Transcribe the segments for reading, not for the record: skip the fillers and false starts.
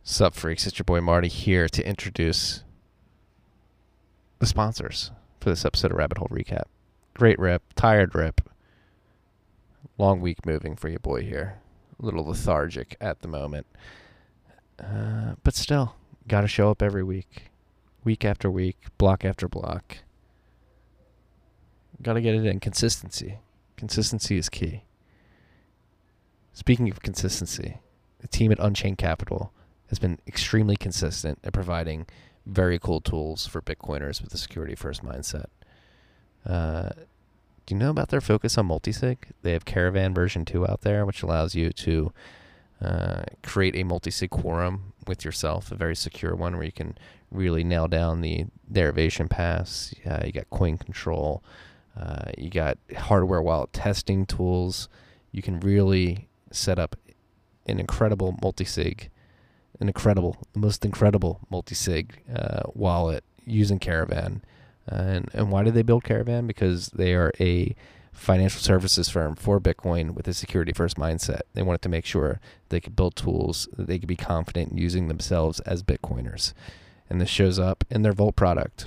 Sup, freaks? It's your boy Marty here to introduce the sponsors for this episode of Rabbit Hole Recap. Great rip, tired rip, long week moving for your boy here. A little lethargic at the moment. But still, gotta show up every week after week, block after block. Gotta get it in. Consistency. Consistency is key. Speaking of consistency, the team at Unchained Capital has been extremely consistent at providing very cool tools for Bitcoiners with a security-first mindset. Do you know about their focus on multisig? They have Caravan version 2 out there, which allows you to create a multisig quorum with yourself, a very secure one where you can really nail down the derivation paths. You got coin control. You got hardware wallet testing tools. You can really set up an incredible multisig, the most incredible multisig wallet using Caravan. And why did they build Caravan? Because they are a financial services firm for Bitcoin with a security-first mindset. They wanted to make sure they could build tools that they could be confident in using themselves as Bitcoiners. And this shows up in their Vault product.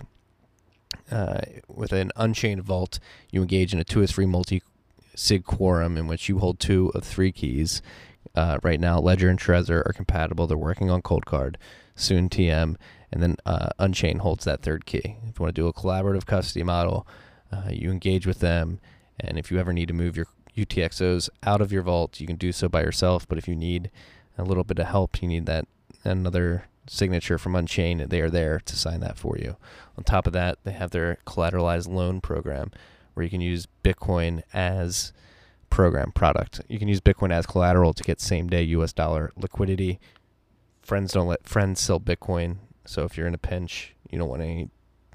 With an Unchained Vault, you engage in a 2 of 3 multi-sig quorum in which you hold 2 of 3 keys. Right now, Ledger and Trezor are compatible. They're working on Coldcard, soon TM, and then Unchained holds that third key. If you want to do a collaborative custody model, you engage with them, and if you ever need to move your UTXOs out of your vault, you can do so by yourself, but if you need a little bit of help, you need that another signature from Unchained, they are there to sign that for you. On top of that, they have their collateralized loan program where you can use Bitcoin as product. You can use Bitcoin as collateral to get same-day US dollar liquidity. Friends don't let friends sell Bitcoin, so if you're in a pinch, you don't want any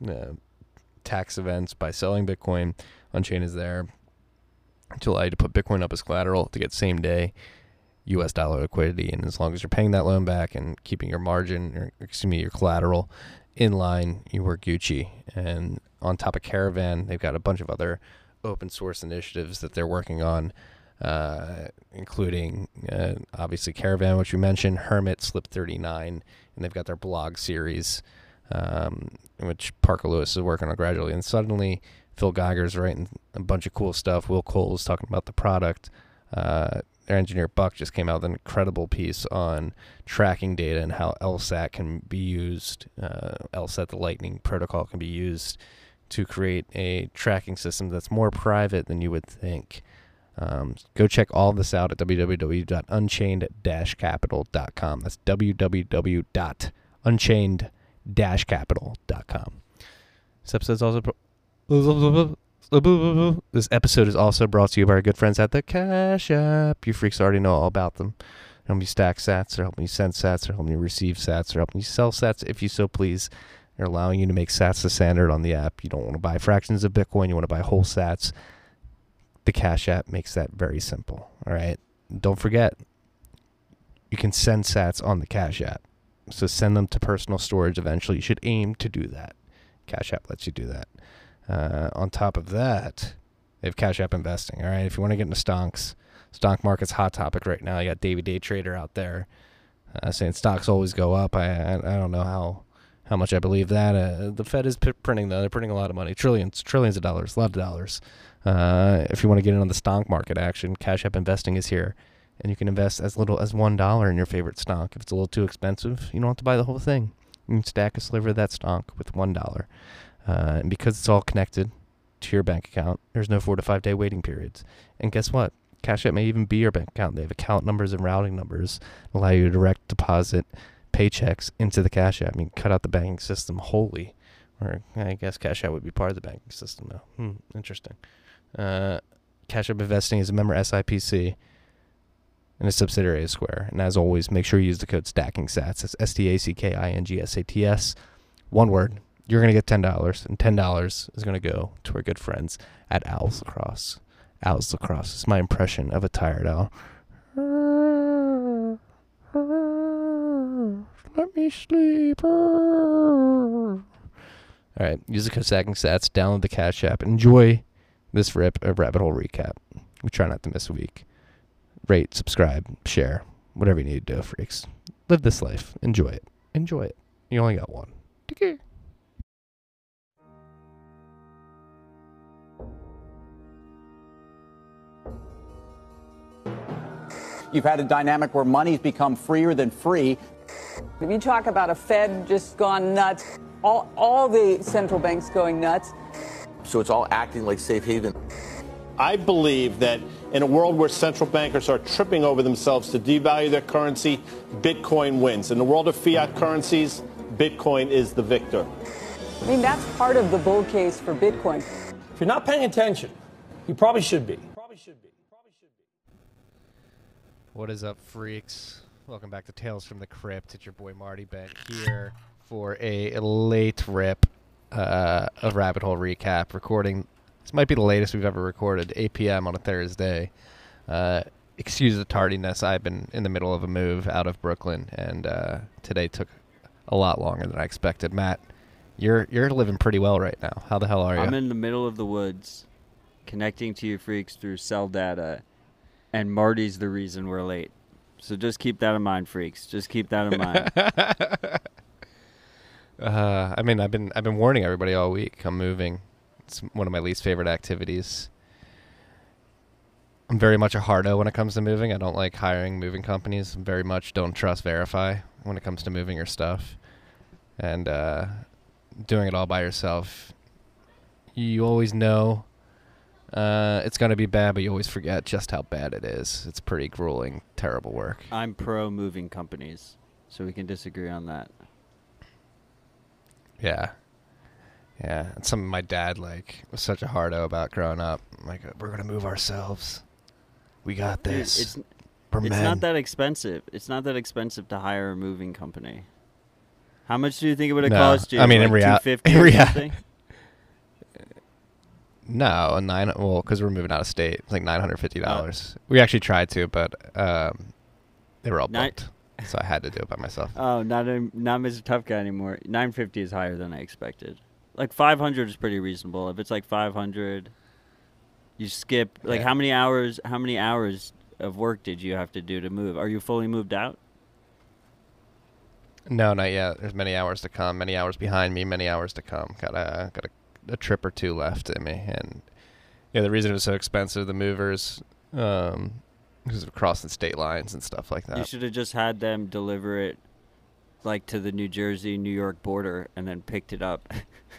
tax events by selling Bitcoin, Unchained is there to allow you to put Bitcoin up as collateral to get same-day US dollar liquidity, and as long as you're paying that loan back and keeping your margin, your collateral in line, you were Gucci. And on top of Caravan, they've got a bunch of other open source initiatives that they're working on, including obviously Caravan, which we mentioned, Hermit, Slip 39, and they've got their blog series, which Parker Lewis is working on gradually. And suddenly, Phil Geiger's writing a bunch of cool stuff. Will Cole is talking about the product. Their engineer Buck just came out with an incredible piece on tracking data and how LSAT can be used. LSAT, the Lightning protocol, can be used to create a tracking system that's more private than you would think. Go check all of this out at www.unchained-capital.com. That's www.unchained-capital.com. This episode is also brought to you by our good friends at the Cash App. You freaks already know all about them. They're helping you stack sats, they're helping you send sats, they're helping you receive sats, they're helping you sell sats if you so please. They're allowing you to make sats the standard on the app. You don't want to buy fractions of Bitcoin, you want to buy whole sats. The Cash App makes that very simple. All right. Don't forget, you can send sats on the Cash App. So send them to personal storage eventually. You should aim to do that. Cash App lets you do that. On top of that, they have Cash App investing. All right. If you want to get into stonks, stock market's hot topic right now. You got Davey Day Trader out there saying stocks always go up. I don't know how much I believe that. The Fed is printing, though. They're printing a lot of money. Trillions of dollars. A lot of dollars. If you want to get in on the stock market action, Cash App investing is here. And you can invest as little as $1 in your favorite stock. If it's a little too expensive, you don't have to buy the whole thing. You can stack a sliver of that stock with $1. And because it's all connected to your bank account, there's no 4 to 5 day waiting periods. And guess what? Cash App may even be your bank account. They have account numbers and routing numbers that allow you to direct deposit paychecks into the Cash App. I mean, cut out the banking system wholly. Or I guess Cash App would be part of the banking system now. Interesting. Cash App Investing is a member SIPC and a subsidiary of Square. And as always, make sure you use the code STACKINGSATS. That's STACKINGSATS. One word. You're going to get $10, and $10 is going to go to our good friends at Owls Lacrosse. Owls Lacrosse is my impression of a tired owl. Let me sleep. All right, use the code STACKINGSATS, download the Cash App, enjoy this rip of Rabbit Hole Recap. We try not to miss a week. Rate, subscribe, share, whatever you need to do, freaks. live this life. Enjoy it. Enjoy it. You only got one. Take care. You've had a dynamic where money's become freer than free. If you talk about a Fed just gone nuts, all the central banks going nuts. So it's all acting like safe haven. I believe that in a world where central bankers are tripping over themselves to devalue their currency, Bitcoin wins. In the world of fiat currencies, Bitcoin is the victor. I mean, that's part of the bull case for Bitcoin. If you're not paying attention, you probably should be. What is up, freaks? Welcome back to Tales from the Crypt. It's your boy Marty Bent here for a late rip of Rabbit Hole Recap. Recording, this might be the latest we've ever recorded, 8 p.m. on a Thursday. Excuse the tardiness. I've been in the middle of a move out of Brooklyn, and today took a lot longer than I expected. Matt, you're living pretty well right now. How the hell are you? I'm in the middle of the woods, connecting to you freaks through cell data. And Marty's the reason we're late. So just keep that in mind, freaks. Just keep that in mind. I mean, I've been warning everybody all week. I'm moving. It's one of my least favorite activities. I'm very much a hardo when it comes to moving. I don't like hiring moving companies. Very much don't trust Verify when it comes to moving your stuff. And doing it all by yourself, you always know it's going to be bad, but you always forget just how bad it is. It's pretty grueling, terrible work. I'm pro moving companies, so we can disagree on that. Yeah. Yeah. It's something my dad, was such a hardo about growing up. Like, we're going to move ourselves. We got this. It's not that expensive. It's not that expensive to hire a moving company. How much do you think it would have cost you? I mean, in reality. $250 No, because we're moving out of state. It's like $950. We actually tried to, but they were all booked, so I had to do it by myself. Oh, not Mr. Tough Guy anymore. $950 is higher than I expected. Like $500 is pretty reasonable. If it's like $500, you skip. Like how many hours? How many hours of work did you have to do to move? Are you fully moved out? No, not yet. There's many hours to come. Many hours behind me. Many hours to come. Got a trip or two left in me, and the reason it was so expensive, the movers, because of crossing state lines and stuff like that. You should have just had them deliver it like to the New Jersey, New York border, and then picked it up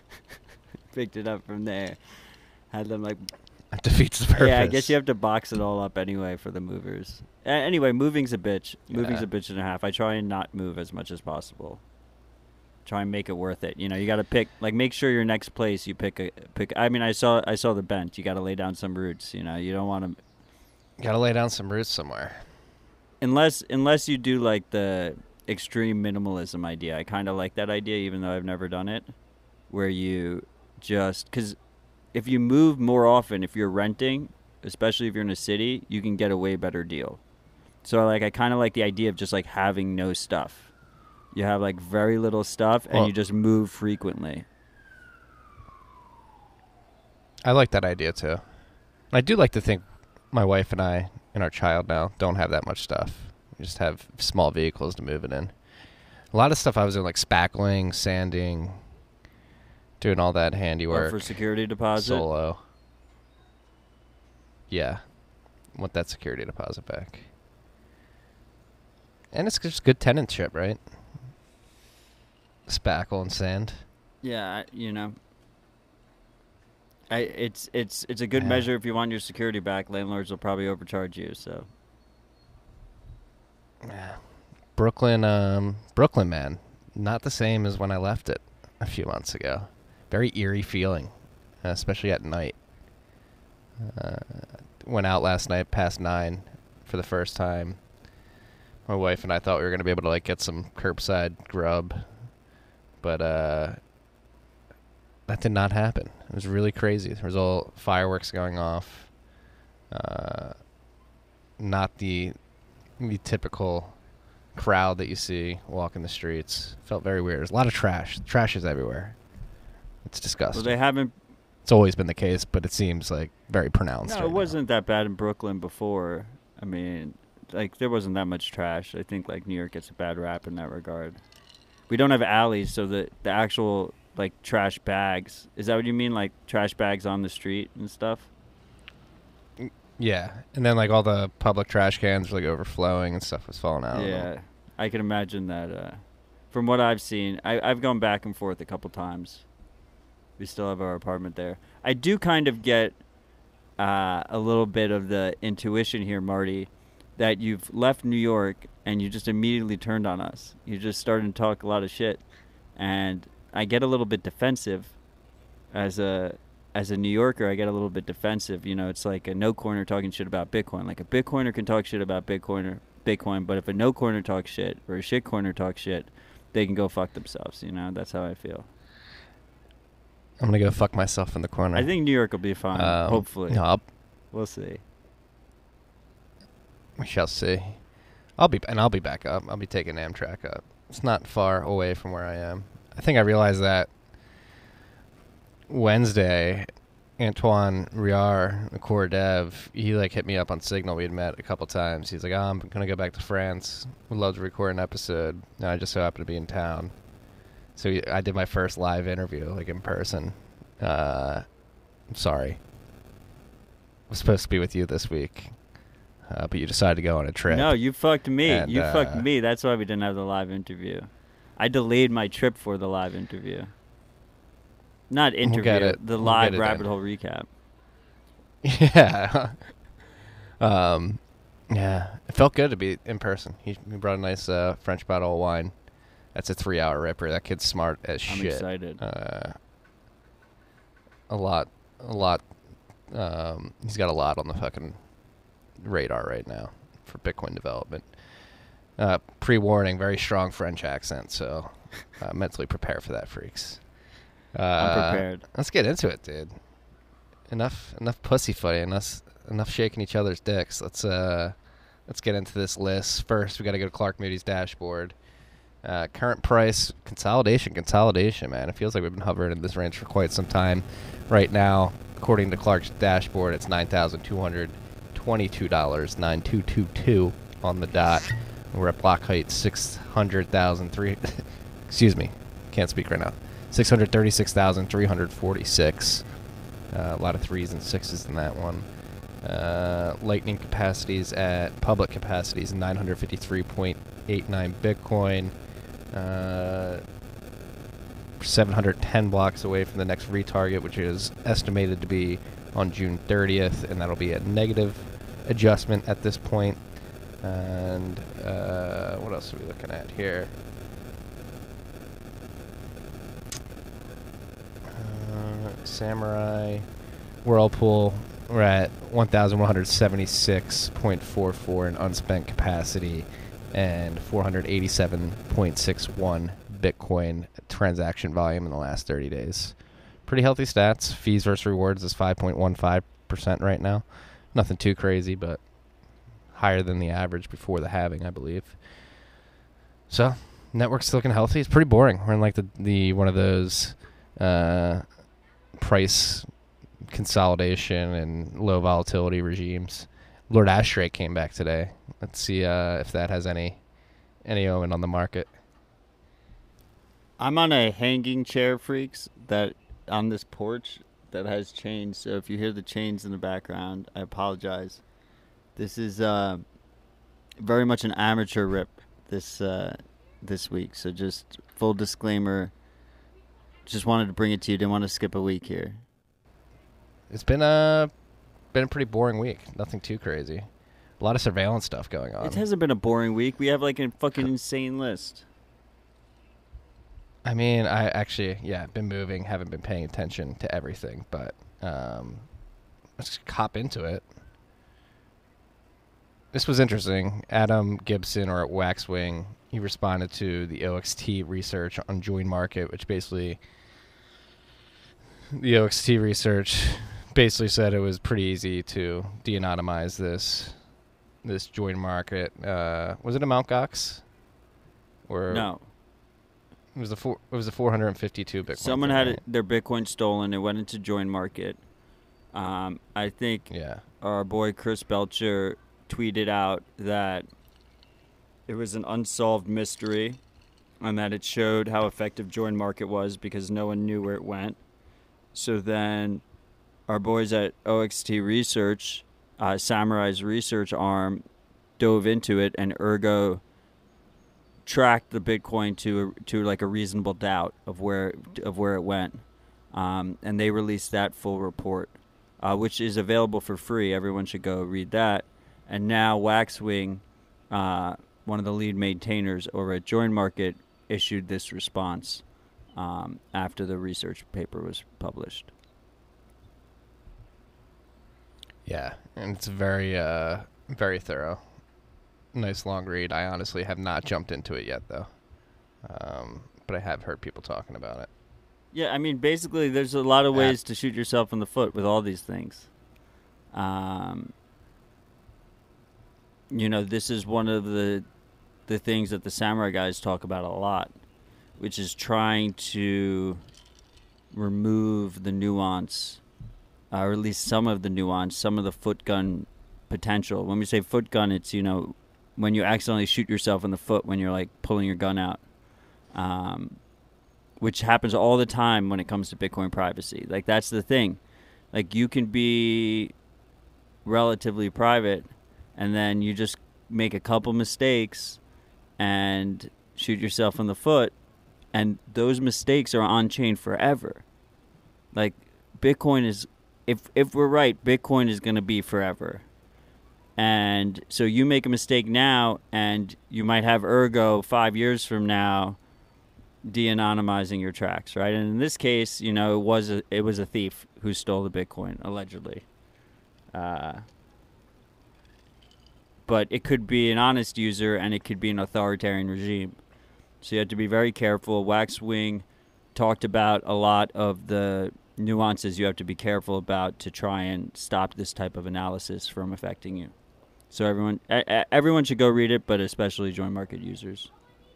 from there. Had them like that defeats the purpose. Yeah, I guess you have to box it all up anyway for the movers. Anyway, moving's a bitch. Moving's a bitch and a half. I try and not move as much as possible. Try and make it worth it. You got to pick, make sure your next place you pick. I mean, I saw the bent. You got to lay down some roots. You don't want to. Got to lay down some roots somewhere. Unless you do like the extreme minimalism idea. I kind of like that idea, even though I've never done it. Where you because if you move more often, if you're renting, especially if you're in a city, you can get a way better deal. So I kind of like the idea of just having no stuff. You have very little stuff, and you just move frequently. I like that idea too. I do like to think my wife and I and our child now don't have that much stuff. We just have small vehicles to move it in. A lot of stuff I was doing, spackling, sanding, doing all that handiwork. For security deposit? Solo. Yeah. Want that security deposit back. And it's just good tenantship, right? Spackle and sand. Yeah, it's a good measure if you want your security back. Landlords will probably overcharge you. So. Yeah, Brooklyn, man, not the same as when I left it a few months ago. Very eerie feeling, especially at night. Went out last night past 9 for the first time. My wife and I thought we were gonna be able to get some curbside grub. But that did not happen. It was really crazy. There was all fireworks going off. Not the typical crowd that you see walking the streets. Felt very weird. There's a lot of trash. Trash is everywhere. It's disgusting. Well, they haven't. It's always been the case, but it seems very pronounced. No, it wasn't that bad in Brooklyn before. I mean, like there wasn't that much trash. I think like New York gets a bad rap in that regard. We don't have alleys, so the actual like trash bags. Is that what you mean? Like trash bags on the street and stuff? Yeah, and then like all the public trash cans were like overflowing and stuff was falling out. Yeah, I can imagine that. From what I've seen, I've gone back and forth a couple times. We still have our apartment there. I do kind of get a little bit of the intuition here, Marty, that you've left New York and you just immediately turned on us. You just started to talk a lot of shit, and I get a little bit defensive as a New Yorker. I get a little bit defensive. You know, it's like a no corner talking shit about Bitcoin. Like a Bitcoiner can talk shit about Bitcoin, but if a no corner talks shit or a shit corner talks shit, they can go fuck themselves. You know, that's how I feel. I'm gonna go fuck myself in the corner. I think New York will be fine. Hopefully, no, we'll see. We shall see. I'll be back up. I'll be taking Amtrak up. It's not far away from where I am. I think I realized that Wednesday. Antoine Riard, the core dev, he like hit me up on Signal. We had met a couple times. He's like, I'm gonna go back to France. Would love to record an episode. And I just so happened to be in town. So I did my first live interview, like in person. I'm sorry. I was supposed to be with you this week, but you decided to go on a trip. No, you fucked me. And, you fucked me. That's why we didn't have the live interview. I delayed my trip for the live interview. Not interview, the live rabbit hole recap. Yeah. Yeah. It felt good to be in person. He brought a nice French bottle of wine. That's a 3-hour ripper. That kid's smart as shit. I'm excited. A lot. He's got a lot on the fucking radar right now for Bitcoin development. Pre-warning, very strong French accent, so mentally prepare for that, freaks. I'm prepared. Let's get into it, dude. Enough pussyfooting, enough shaking each other's dicks. Let's get into this list. First, we got to go to Clark Moody's dashboard. Current price, consolidation, man. It feels like we've been hovering in this range for quite some time. Right now, according to Clark's dashboard, it's $9,222, 9222 on the dot. We're at block height 600,003. Excuse me, can't speak right now. 636,346. A lot of 3s and 6s in that one. Lightning capacities at public capacities 953.89 Bitcoin. 710 blocks away from the next retarget, which is estimated to be on June 30th, and that'll be a negative adjustment at this point. And what else are we looking at here? Samurai, Whirlpool, we're at 1,176.44 in unspent capacity and 487.61 Bitcoin transaction volume in the last 30 days. Pretty healthy stats. Fees versus rewards is 5.15% right now. Nothing too crazy, but higher than the average before the halving, I believe. So, network's looking healthy. It's pretty boring. We're in like the one of those price consolidation and low volatility regimes. Lord Ashtray came back today. Let's see if that has any omen on the market. I'm on a hanging chair, freaks, that on this porch that has chains. So if you hear the chains in the background, I apologize. This is very much an amateur rip this week. So just full disclaimer. Just wanted to bring it to you. Didn't want to skip a week here. It's been a pretty boring week. Nothing too crazy. A lot of surveillance stuff going on. It hasn't been a boring week. We have like a fucking insane list. I mean, I actually, been moving. Haven't been paying attention to everything, but let's hop into it. This was interesting. Adam Gibson, or at Waxwing, he responded to the OXT research on Join Market, which basically, the OXT research basically said it was pretty easy to de-anonymize this Join Market. Was it a Mt. Gox? Or no. It was a 452 Bitcoin. Someone had their Bitcoin stolen. It went into Join Market. I think our boy Chris Belcher tweeted out that it was an unsolved mystery and that it showed how effective Join Market was because no one knew where it went. So then our boys at OXT Research, Samurai's research arm, dove into it, and Ergo tracked the Bitcoin to like a reasonable doubt of where it went, and they released that full report, which is available for free. Everyone should go read that. And now Waxwing, one of the lead maintainers over at Join Market, issued this response after the research paper was published. Yeah, and it's very, very thorough. Nice long read. I honestly have not jumped into it yet, though. But I have heard people talking about it. Yeah, I mean, basically, there's a lot of ways to shoot yourself in the foot with all these things. You know, this is one of the things that the Samurai guys talk about a lot, which is trying to remove the nuance, or at least some of the nuance, some of the foot gun potential. When we say foot gun, it's, you know, when you accidentally shoot yourself in the foot when you're like pulling your gun out, which happens all the time when it comes to Bitcoin privacy. Like, that's the thing. Like, you can be relatively private and then you just make a couple mistakes and shoot yourself in the foot, and those mistakes are on chain forever. Like, Bitcoin is, if we're right, Bitcoin is going to be forever. And so you make a mistake now, and you might have Ergo 5 years from now de-anonymizing your tracks, right? And in this case, you know, it was a thief who stole the Bitcoin, allegedly. But it could be an honest user, and it could be an authoritarian regime. So you have to be very careful. Waxwing talked about a lot of the nuances you have to be careful about to try and stop this type of analysis from affecting you. So everyone should go read it, but especially Join Market users.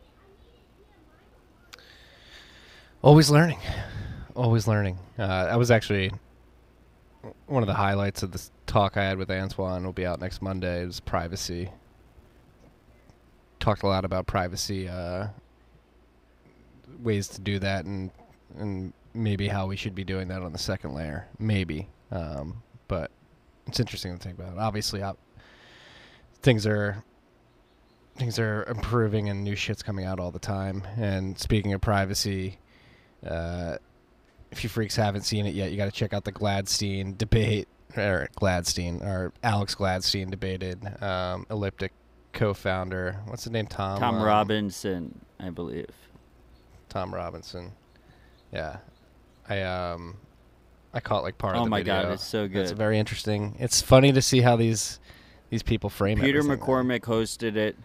Always learning. Always learning. That was actually one of the highlights of this talk I had with Antoine. Will be out next Monday. It was privacy. Talked a lot about privacy, ways to do that, and maybe how we should be doing that on the second layer. Maybe. But it's interesting to think about. Obviously, things are improving and new shit's coming out all the time. And speaking of privacy, if you freaks haven't seen it yet, you got to check out the Gladstein debate, or Alex Gladstein debated Elliptic co-founder. What's his name? Tom Robinson, I believe. Tom Robinson. Yeah. I caught like part of the video. Oh my God, it's so good. It's very interesting. It's funny to see how these people frame it. Peter McCormick hosted it,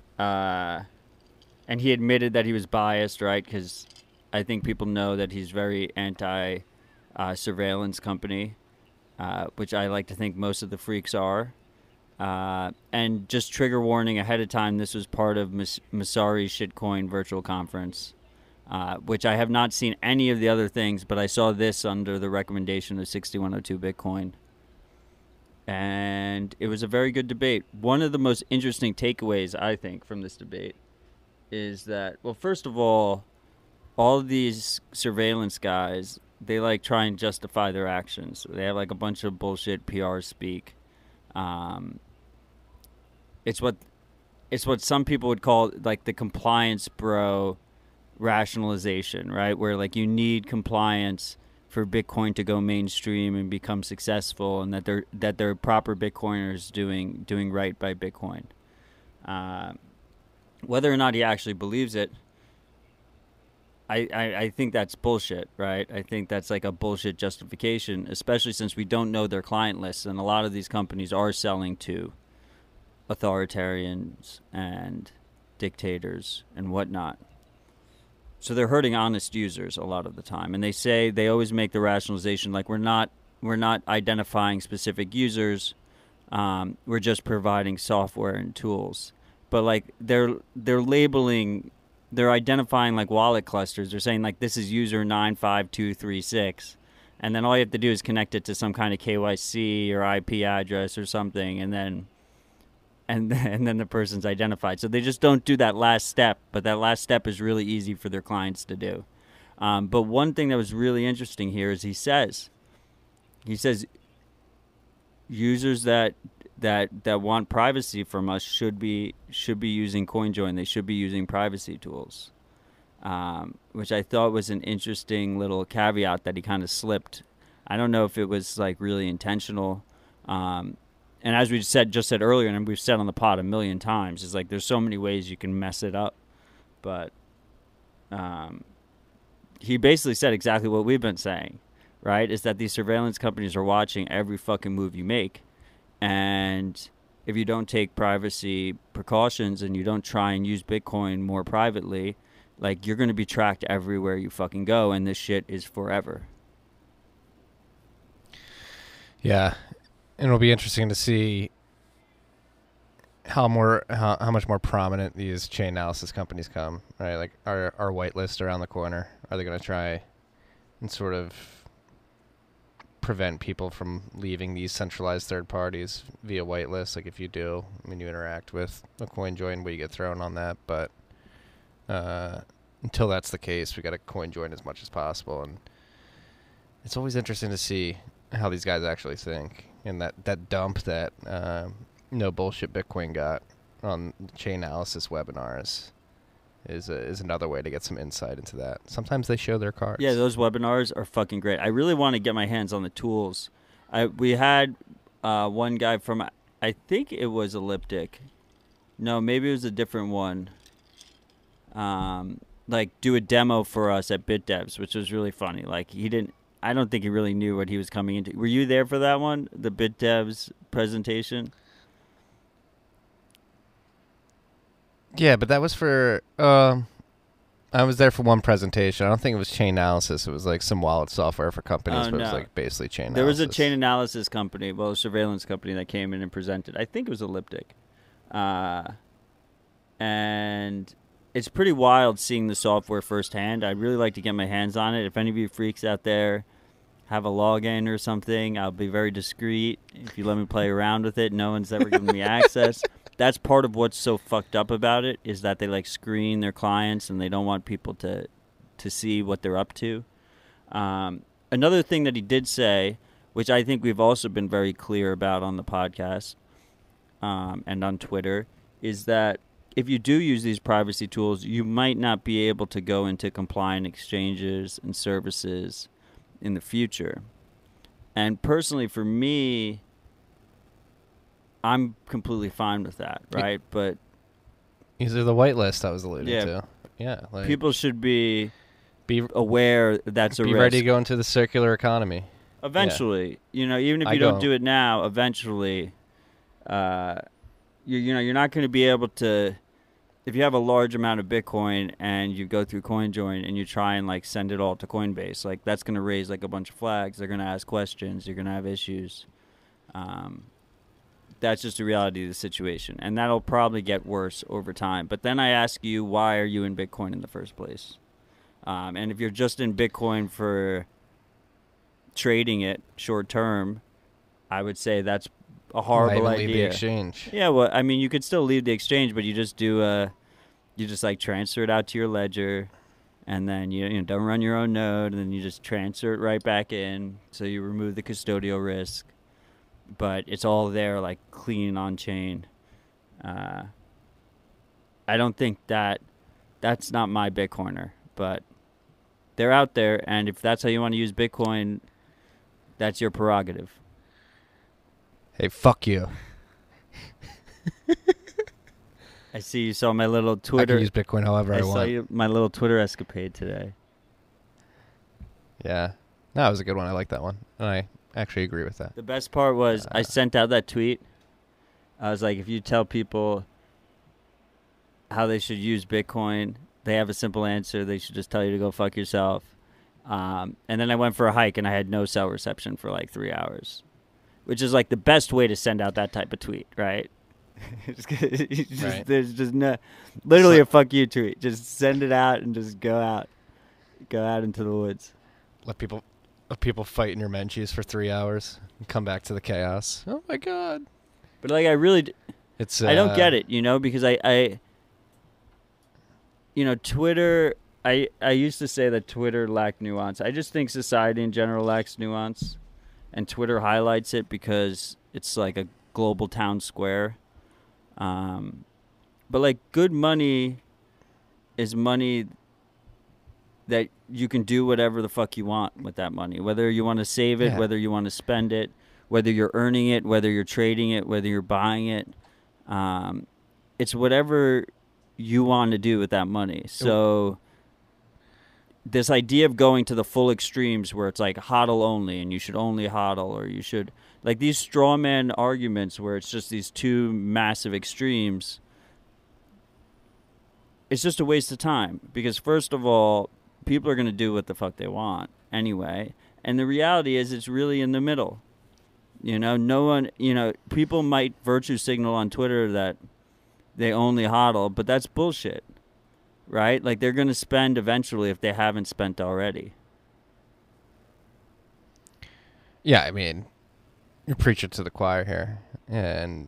and he admitted that he was biased, right? Because I think people know that he's very anti-surveillance company, which I like to think most of the freaks are. And just trigger warning ahead of time, this was part of Messari's Shitcoin virtual conference, which I have not seen any of the other things, but I saw this under the recommendation of 6102 Bitcoin. And it was a very good debate. One of the most interesting takeaways, I think, from this debate is that, well, first of all of these surveillance guys, they like try and justify their actions. They have like a bunch of bullshit PR speak. It's what some people would call like the compliance bro rationalization, right? Where like you need compliance for Bitcoin to go mainstream and become successful, and that they're proper Bitcoiners doing right by Bitcoin. Whether or not he actually believes it, I think that's bullshit, right? I think that's like a bullshit justification, especially since we don't know their client lists, and a lot of these companies are selling to authoritarians and dictators and whatnot. So they're hurting honest users a lot of the time. And they always make the rationalization like we're not identifying specific users, we're just providing software and tools. But like they're identifying like wallet clusters. They're saying like this is user 95236, and then all you have to do is connect it to some kind of KYC or IP address or something, and then and then the person's identified. So they just don't do that last step, but that last step is really easy for their clients to do. But one thing that was really interesting here is he says users that want privacy from us should be using CoinJoin. They should be using privacy tools, which I thought was an interesting little caveat that he kind of slipped. I don't know if it was like really intentional. And as we just said earlier, and we've said on the pod a million times, is like there's so many ways you can mess it up. But he basically said exactly what we've been saying, right? Is that these surveillance companies are watching every fucking move you make. And if you don't take privacy precautions and you don't try and use Bitcoin more privately, like you're going to be tracked everywhere you fucking go, and this shit is forever. Yeah, and it'll be interesting to see how much more prominent these chain analysis companies come. Right, like our whitelist around the corner. Are they going to try and sort of prevent people from leaving these centralized third parties via whitelist? Like if you do, I mean, you interact with a CoinJoin, but you get thrown on that. But until that's the case, we got to CoinJoin as much as possible. And it's always interesting to see how these guys actually think. And that dump that No Bullshit Bitcoin got on chain analysis webinars is another way to get some insight into that. Sometimes they show their cards. Yeah, those webinars are fucking great. I really want to get my hands on the tools. We had one guy from, I think it was Elliptic. No, maybe it was a different one. Like do a demo for us at BitDevs, which was really funny. Like I don't think he really knew what he was coming into. Were you there for that one? The BitDevs presentation? Yeah, but that was for I was there for one presentation. I don't think it was chain analysis. It was like some wallet software for companies, but it was like basically chain analysis. There was a chain analysis company, well, a surveillance company that came in and presented. I think it was Elliptic. And it's pretty wild seeing the software firsthand. I'd really like to get my hands on it. If any of you freaks out there have a login or something, I'll be very discreet. If you let me play around with it, no one's ever given me access. That's part of what's so fucked up about it, is that they like screen their clients and they don't want people to see what they're up to. Another thing that he did say, which I think we've also been very clear about on the podcast and on Twitter, is that if you do use these privacy tools, you might not be able to go into compliant exchanges and services in the future. And personally, for me, I'm completely fine with that, right? But these are the whitelist I was alluding to. Yeah, like people should be aware that's a risk. Be ready to go into the circular economy. Eventually, even if you don't do it now, eventually, you're not going to be able to. If you have a large amount of Bitcoin and you go through CoinJoin and you try and like send it all to Coinbase, like that's going to raise like a bunch of flags. They're going to ask questions. You're going to have issues. That's just the reality of the situation, and that'll probably get worse over time. But then I ask you, why are you in Bitcoin in the first place? And if you're just in Bitcoin for trading it short term, I would say that's a horrible idea. Leave the exchange. Yeah, well, I mean, you could still leave the exchange, but you just like transfer it out to your ledger, and then you don't run your own node, and then you just transfer it right back in, so you remove the custodial risk. But it's all there, like clean on chain. I don't think that's not my Bitcoiner, but they're out there, and if that's how you want to use Bitcoin, that's your prerogative. Hey, fuck you. I see you saw my little Twitter. I can use Bitcoin however I want. I saw my little Twitter escapade today. Yeah. No, it was a good one. I like that one. And I actually agree with that. The best part was I sent out that tweet. I was like, if you tell people how they should use Bitcoin, they have a simple answer. They should just tell you to go fuck yourself. And then I went for a hike, and I had no cell reception for like 3 hours, which is like the best way to send out that type of tweet, right? Right. There's just no, literally a fuck you tweet. Just send it out and just go out into the woods. Let people fight in your Menchie's for 3 hours and come back to the chaos. Oh my god! But like, I really, It's I don't get it, because I Twitter. I used to say that Twitter lacked nuance. I just think society in general lacks nuance, and Twitter highlights it because it's like a global town square. But like good money is money that you can do whatever the fuck you want with that money. Whether you want to save it, whether you want to spend it, whether you're earning it, whether you're trading it, whether you're buying it. It's whatever you want to do with that money. So this idea of going to the full extremes where it's like hodl only and you should only hodl, or you should, like these straw man arguments where it's just these two massive extremes, it's just a waste of time, because first of all, people are going to do what the fuck they want anyway, and the reality is it's really in the middle. No one, people might virtue signal on Twitter that they only hodl, but that's bullshit, right? Like, they're going to spend eventually if they haven't spent already. Yeah, I mean, you're preaching to the choir here. And,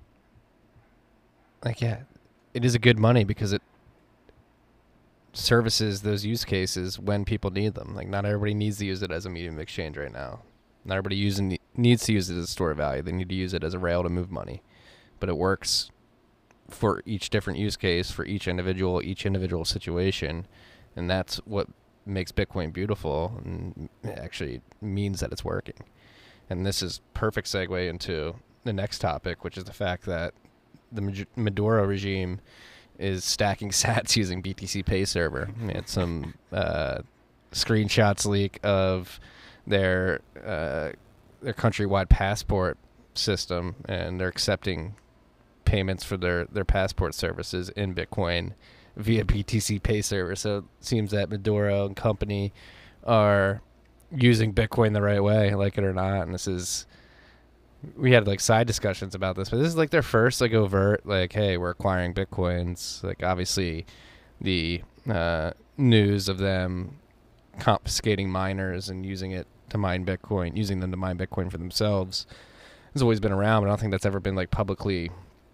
like, yeah, it is a good money because it services those use cases when people need them. Like, not everybody needs to use it as a medium of exchange right now. Not everybody needs to use it as a store of value. They need to use it as a rail to move money. But it works for each different use case, for each individual situation. And that's what makes Bitcoin beautiful, and it actually means that it's working. And this is perfect segue into the next topic, which is the fact that the Maduro regime is stacking sats using BTC Pay server. We had some screenshots leak of their countrywide passport system, and they're accepting payments for their passport services in Bitcoin via BTC Pay server. So it seems that Maduro and company are using Bitcoin the right way, like it or not. And we had like side discussions about this, but this is like their first like overt, like, hey, we're acquiring Bitcoins. Like, obviously the news of them confiscating miners and using them to mine Bitcoin for themselves has always been around, but I don't think that's ever been like publicly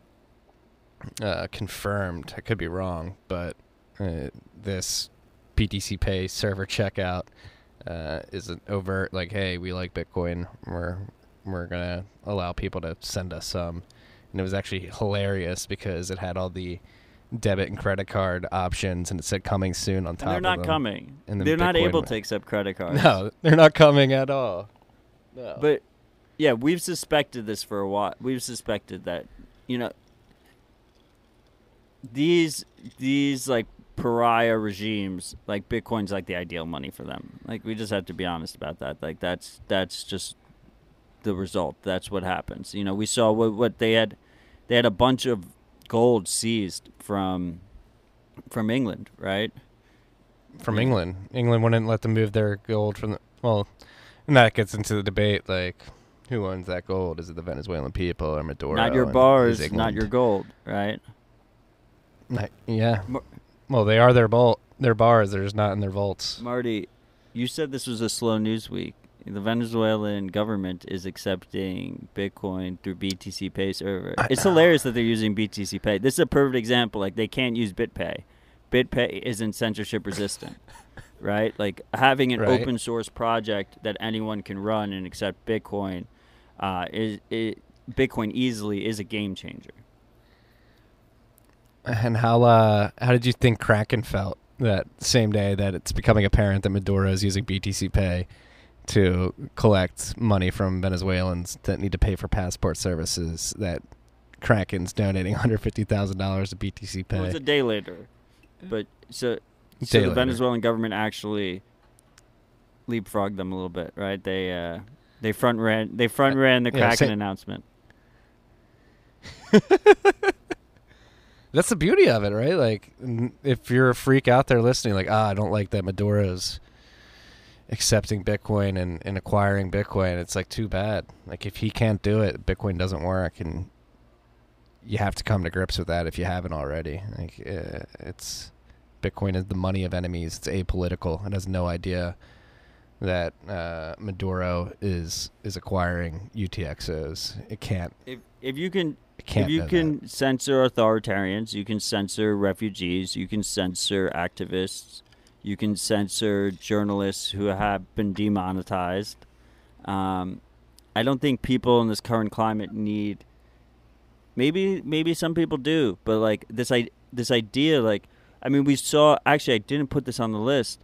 confirmed. I could be wrong, but this BTC Pay server checkout is an overt, like, hey, we like Bitcoin, we're gonna allow people to send us some. And it was actually hilarious because it had all the debit and credit card options, and it said coming soon on top of them. They're not coming. And they're not able to accept credit cards. No, they're not coming at all. No. But yeah, we've suspected this for a while. We've suspected that, these like pariah regimes, like Bitcoin's like the ideal money for them. Like, we just have to be honest about that. Like, that's just the result. That's what happens. We saw what they had. They had a bunch of gold seized from England, right? From England. England wouldn't let them move their gold from and that gets into the debate, like, who owns that gold? Is it the Venezuelan people or Maduro? Not your bars, not your gold, right? Yeah. Well, they are their bars. They're just not in their vaults. Marty, you said this was a slow news week. The Venezuelan government is accepting Bitcoin through BTC Pay server. It's hilarious that they're using BTC Pay. This is a perfect example. Like, they can't use BitPay. BitPay isn't censorship resistant, right? Like, having an open source project that anyone can run and accept Bitcoin, Bitcoin easily is a game changer. And how did you think Kraken felt that same day that it's becoming apparent that Maduro is using BTC Pay to collect money from Venezuelans that need to pay for passport services, that Kraken's donating $150,000 to BTC Pay? It was a day later. But so the Venezuelan government actually leapfrogged them a little bit, right? They front ran the Kraken announcement. That's the beauty of it, right? Like, if you're a freak out there listening, like, I don't like that Maduro's accepting Bitcoin and acquiring Bitcoin, it's like, too bad. Like, if he can't do it, Bitcoin doesn't work, and you have to come to grips with that if you haven't already. Like, it's Bitcoin is the money of enemies. It's apolitical. It has no idea that Maduro is acquiring UTXOs. It can't. If you can It can't If you know can that. censor authoritarians, you can censor refugees, you can censor activists, you can censor journalists who have been demonetized. I don't think people in this current climate need. Maybe some people do, but like this idea, like, I mean, we saw. Actually, I didn't put this on the list.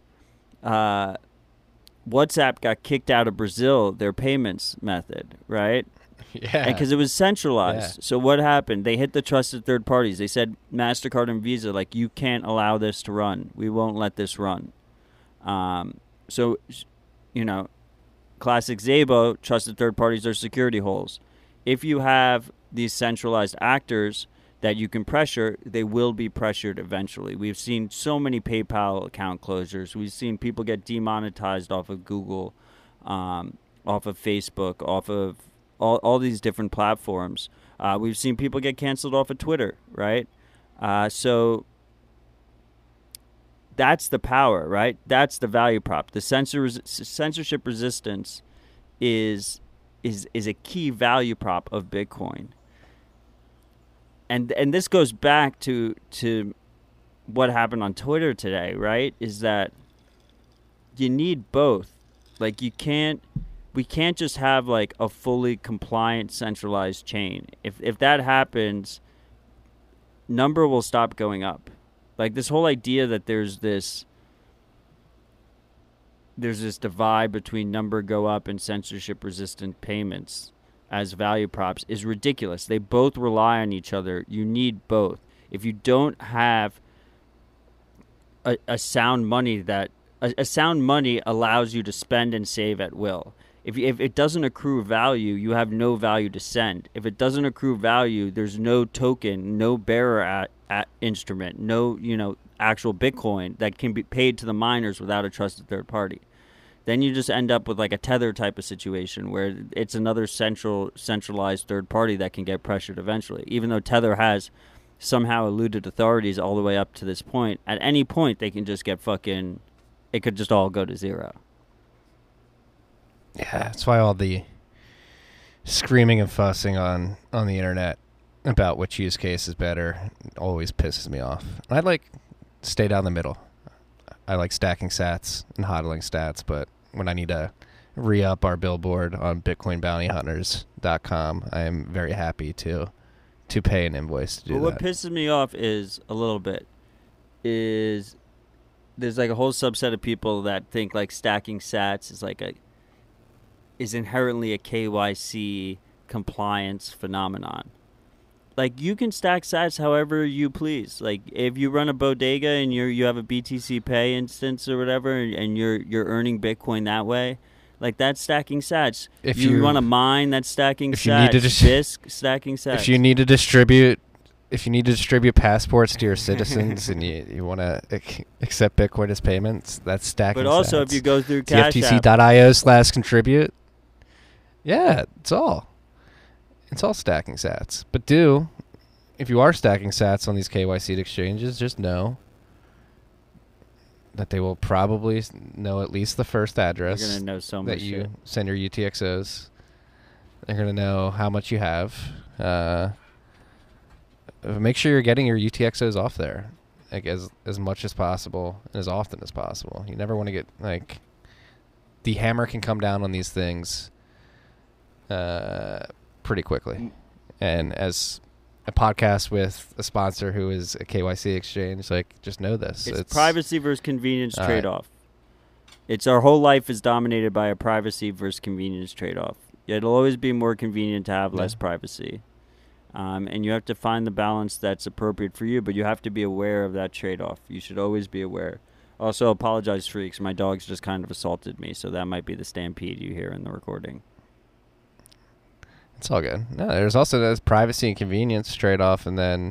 WhatsApp got kicked out of Brazil, their payments method, right? Yeah. Because it was centralized. Yeah. So what happened? They hit the trusted third parties. They said MasterCard and Visa, like, you can't allow this to run. We won't let this run. So, you know, classic Szabo, trusted third parties are security holes. If you have these centralized actors that you can pressure, they will be pressured eventually. We've seen so many PayPal account closures. We've seen people get demonetized off of Google, off of Facebook, off of all these different platforms. We've seen people get canceled off of Twitter, right? So that's the power, right? That's the value prop. The censorship resistance is a key value prop of Bitcoin. And this goes back to what happened on Twitter today, right? Is that you need both. Like, we can't just have like a fully compliant centralized chain. If that happens, number will stop going up. Like, this whole idea that there's this divide between number go up and censorship resistant payments as value props is ridiculous. They both rely on each other. You need both. If you don't have a sound money that a sound money allows you to spend and save at will. If it doesn't accrue value, you have no value to send. If it doesn't accrue value, there's no token, no bearer at instrument, no actual Bitcoin that can be paid to the miners without a trusted third party. Then you just end up with like a Tether type of situation where it's another centralized third party that can get pressured eventually. Even though Tether has somehow eluded authorities all the way up to this point, at any point they can just get it could just all go to zero. Yeah, that's why all the screaming and fussing on the internet about which use case is better always pisses me off. I like stay down the middle. I like stacking sats and hodling stats, but when I need to re-up our billboard on BitcoinBountyHunters.com, I am very happy to pay an invoice to do that. What pisses me off is there's like a whole subset of people that think like stacking sats is inherently a KYC compliance phenomenon. Like, you can stack sats however you please. Like, if you run a bodega and you have a BTC Pay instance or whatever, and you're earning Bitcoin that way, like, that's stacking sats. If you want to mine, that's stacking sats. BISC, stacking sats. If you need to distribute passports to your citizens and you want to accept Bitcoin as payments, that's stacking sats. But also, if you go through Cash App, CFTC.io/contribute, yeah, it's all stacking sats. But if you are stacking sats on these KYC exchanges, just know that they will probably know at least the first address you're gonna know so much that you shit. send your UTXOs. They're going to know how much you have. Make sure you're getting your UTXOs off there, like, as much as possible and as often as possible. You never want to get, like, the hammer can come down on these things pretty quickly. And as a podcast with a sponsor who is a KYC exchange, like, just know this. It's privacy versus convenience trade-off. It's our whole life is dominated by a privacy versus convenience trade-off. It'll always be more convenient to have less privacy. And you have to find the balance that's appropriate for you, but you have to be aware of that trade-off. You should always be aware. Also, apologize, freaks. My dog's just kind of assaulted me, so that might be the stampede you hear in the recording. It's all good. No, there's also this privacy and convenience trade-off, and then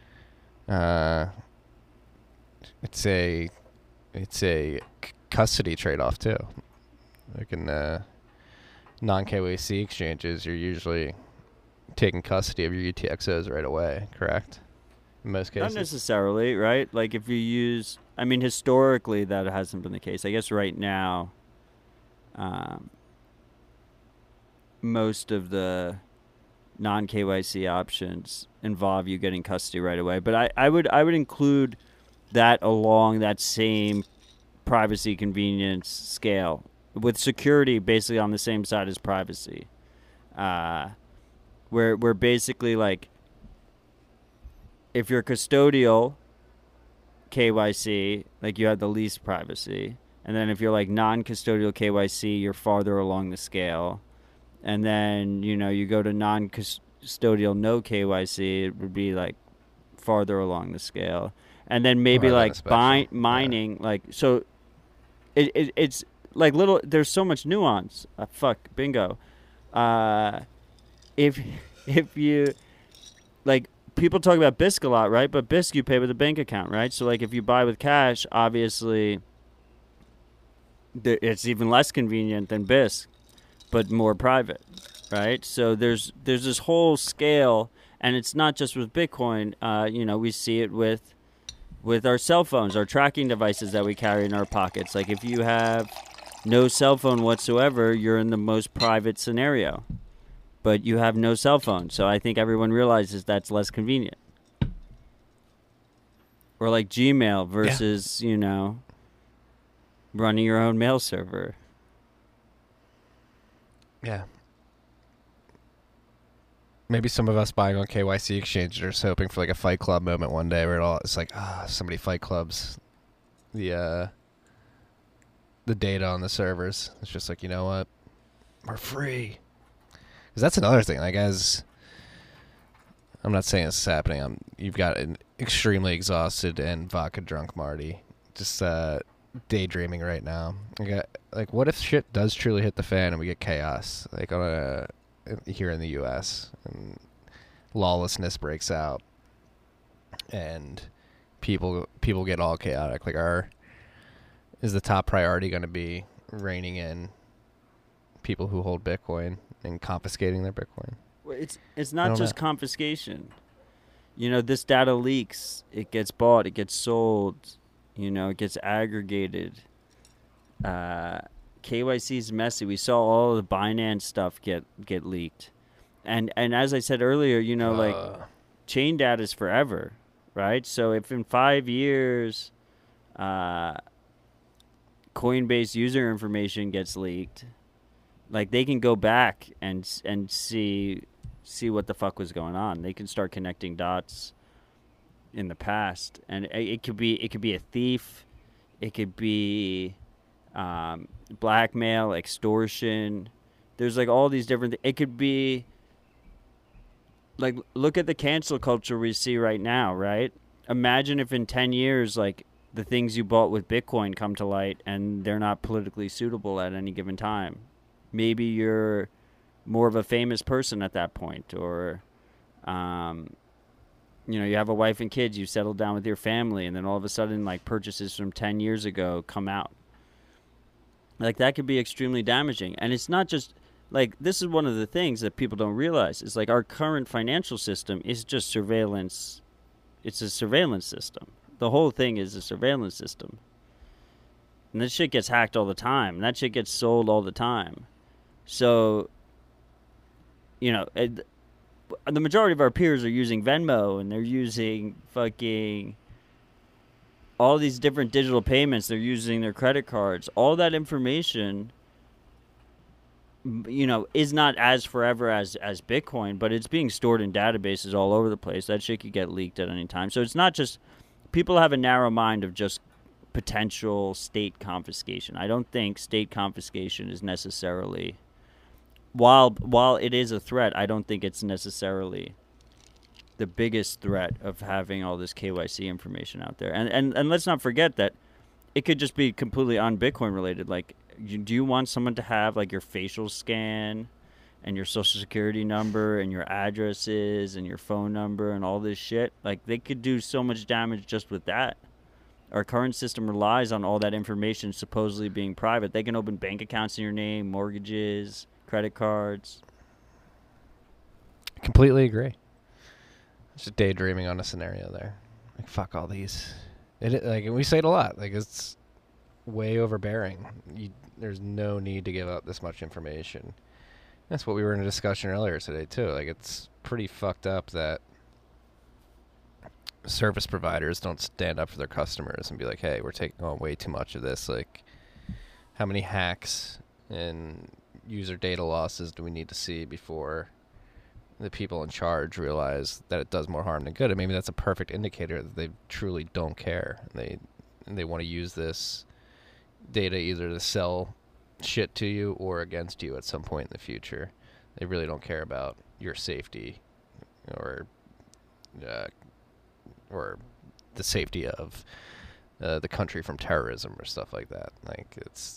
it's a custody trade-off too. Like in non-KYC exchanges, you're usually taking custody of your UTXOs right away, correct? In most cases. Not necessarily, right? Like, if you use, I mean, historically that hasn't been the case. I guess right now, most of the non-KYC options involve you getting custody right away. But I would include that along that same privacy convenience scale, with security basically on the same side as privacy. Where basically, like, if you're custodial KYC, like, you have the least privacy. And then if you're like non-custodial KYC, you're farther along the scale. And then, you know, you go to non-custodial no KYC, it would be like farther along the scale. And then maybe like mining, like, so it's like little, there's so much nuance. Bingo. If you, like, people talk about BISC a lot, right? But BISC you pay with a bank account, right? So like if you buy with cash, obviously it's even less convenient than BISC, but more private, right? So there's this whole scale, and it's not just with Bitcoin. You know, we see it with our cell phones, our tracking devices that we carry in our pockets. Like, if you have no cell phone whatsoever, you're in the most private scenario, but you have no cell phone. So I think everyone realizes that's less convenient. Or like Gmail versus, you know, running your own mail server. Yeah. Maybe some of us buying on KYC exchanges are just hoping for like a Fight Club moment one day where it's like, somebody Fight Clubs the data on the servers. It's just like, you know what? We're free. Because that's another thing. Like, as I'm not saying this is happening. You've got an extremely exhausted and vodka drunk Marty. Just daydreaming right now. Like, what if shit does truly hit the fan and we get chaos, like here in the U.S. and lawlessness breaks out and people get all chaotic? Like, is the top priority going to be reining in people who hold Bitcoin and confiscating their Bitcoin? Well, it's not just confiscation. You know, this data leaks. It gets bought. It gets sold. You know, it gets aggregated. KYC is messy. We saw all of the Binance stuff get leaked. And as I said earlier, you know, like, chain data is forever, right? So if in 5 years Coinbase user information gets leaked, like, they can go back and see what the fuck was going on. They can start connecting dots in the past, and it could be a thief, it could be blackmail, extortion. There's like all these different it could be like, look at the cancel culture we see right now, right? Imagine if in 10 years, like, the things you bought with Bitcoin come to light and they're not politically suitable at any given time. Maybe you're more of a famous person at that point, or you know, you have a wife and kids, you settle down with your family, and then all of a sudden, like, purchases from 10 years ago come out. Like, that could be extremely damaging. And it's not just, like, this is one of the things that people don't realize. Is, like, our current financial system is just surveillance. It's a surveillance system. The whole thing is a surveillance system. And this shit gets hacked all the time. And that shit gets sold all the time. So, you know, the majority of our peers are using Venmo, and they're using fucking all these different digital payments. They're using their credit cards. All that information, you know, is not as forever as Bitcoin, but it's being stored in databases all over the place. That shit could get leaked at any time. So it's not just, people have a narrow mind of just potential state confiscation. I don't think state confiscation is necessarily, while it is a threat, I don't think it's necessarily the biggest threat of having all this KYC information out there. And let's not forget that it could just be completely un-Bitcoin related. Like, do you want someone to have, like, your facial scan and your social security number and your addresses and your phone number and all this shit? Like, they could do so much damage just with that. Our current system relies on all that information supposedly being private. They can open bank accounts in your name, mortgages, credit cards. Completely agree. Just daydreaming on a scenario there. Like, fuck all these. Like, we say it a lot. Like, it's way overbearing. There's no need to give up this much information. That's what we were in a discussion earlier today too. Like, it's pretty fucked up that service providers don't stand up for their customers and be like, hey, we're taking on way too much of this. Like, how many hacks and user data losses do we need to see before the people in charge realize that it does more harm than good? And maybe that's a perfect indicator that they truly don't care. They want to use this data either to sell shit to you or against you at some point in the future. They really don't care about your safety or the safety of the country from terrorism or stuff like that. Like, it's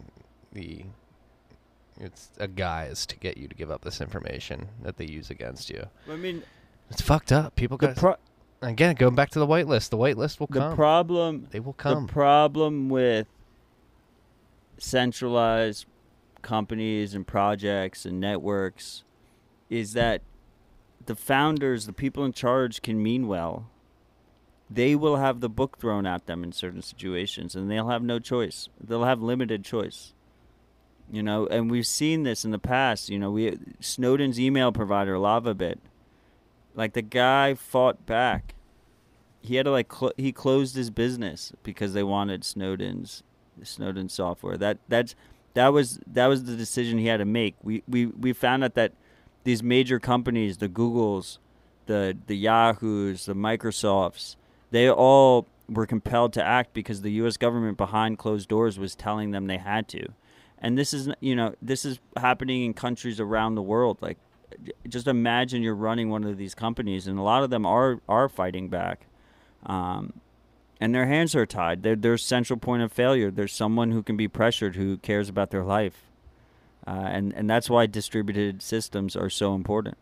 a guise to get you to give up this information that they use against you. I mean, it's fucked up. People got again, going back to the whitelist. The whitelist will come. They will come. The problem with centralized companies and projects and networks is that the founders, the people in charge, can mean well. They will have the book thrown at them in certain situations, and they'll have no choice. They'll have limited choice. You know, and we've seen this in the past. You know, Snowden's email provider, LavaBit, like, the guy fought back. He had to he closed his business because they wanted Snowden software. That was the decision he had to make. We found out that these major companies, the Googles, the Yahoos, the Microsofts, they all were compelled to act because the U.S. government behind closed doors was telling them they had to. And this is happening in countries around the world. Like, just imagine you're running one of these companies, and a lot of them are fighting back, and their hands are tied. They're central point of failure. There's someone who can be pressured who cares about their life, and that's why distributed systems are so important.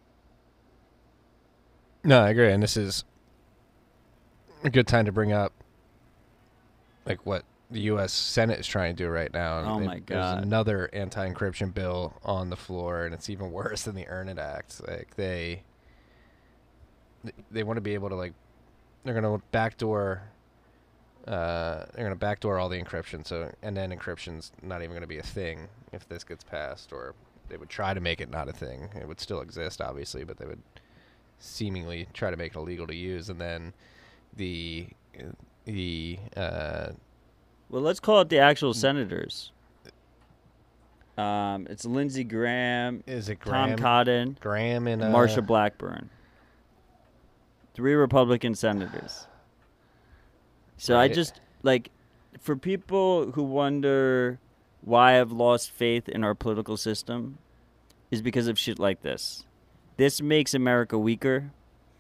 No, I agree, and this is a good time to bring up, like, what the U.S. Senate is trying to do right now. Oh, my God. There's another anti-encryption bill on the floor, and it's even worse than the Earn It Act. Like, they want to be able to, like, they're going to backdoor all the encryption. So, and then encryption's not even going to be a thing if this gets passed, or they would try to make it not a thing. It would still exist, obviously, but they would seemingly try to make it illegal to use. And then well, let's call it the actual senators. It's Lindsey Graham, is it Graham, Tom Cotton, Graham, and Marsha Blackburn. 3 Republican senators. So right. I just, like, for people who wonder why I've lost faith in our political system, is because of shit like this. This makes America weaker.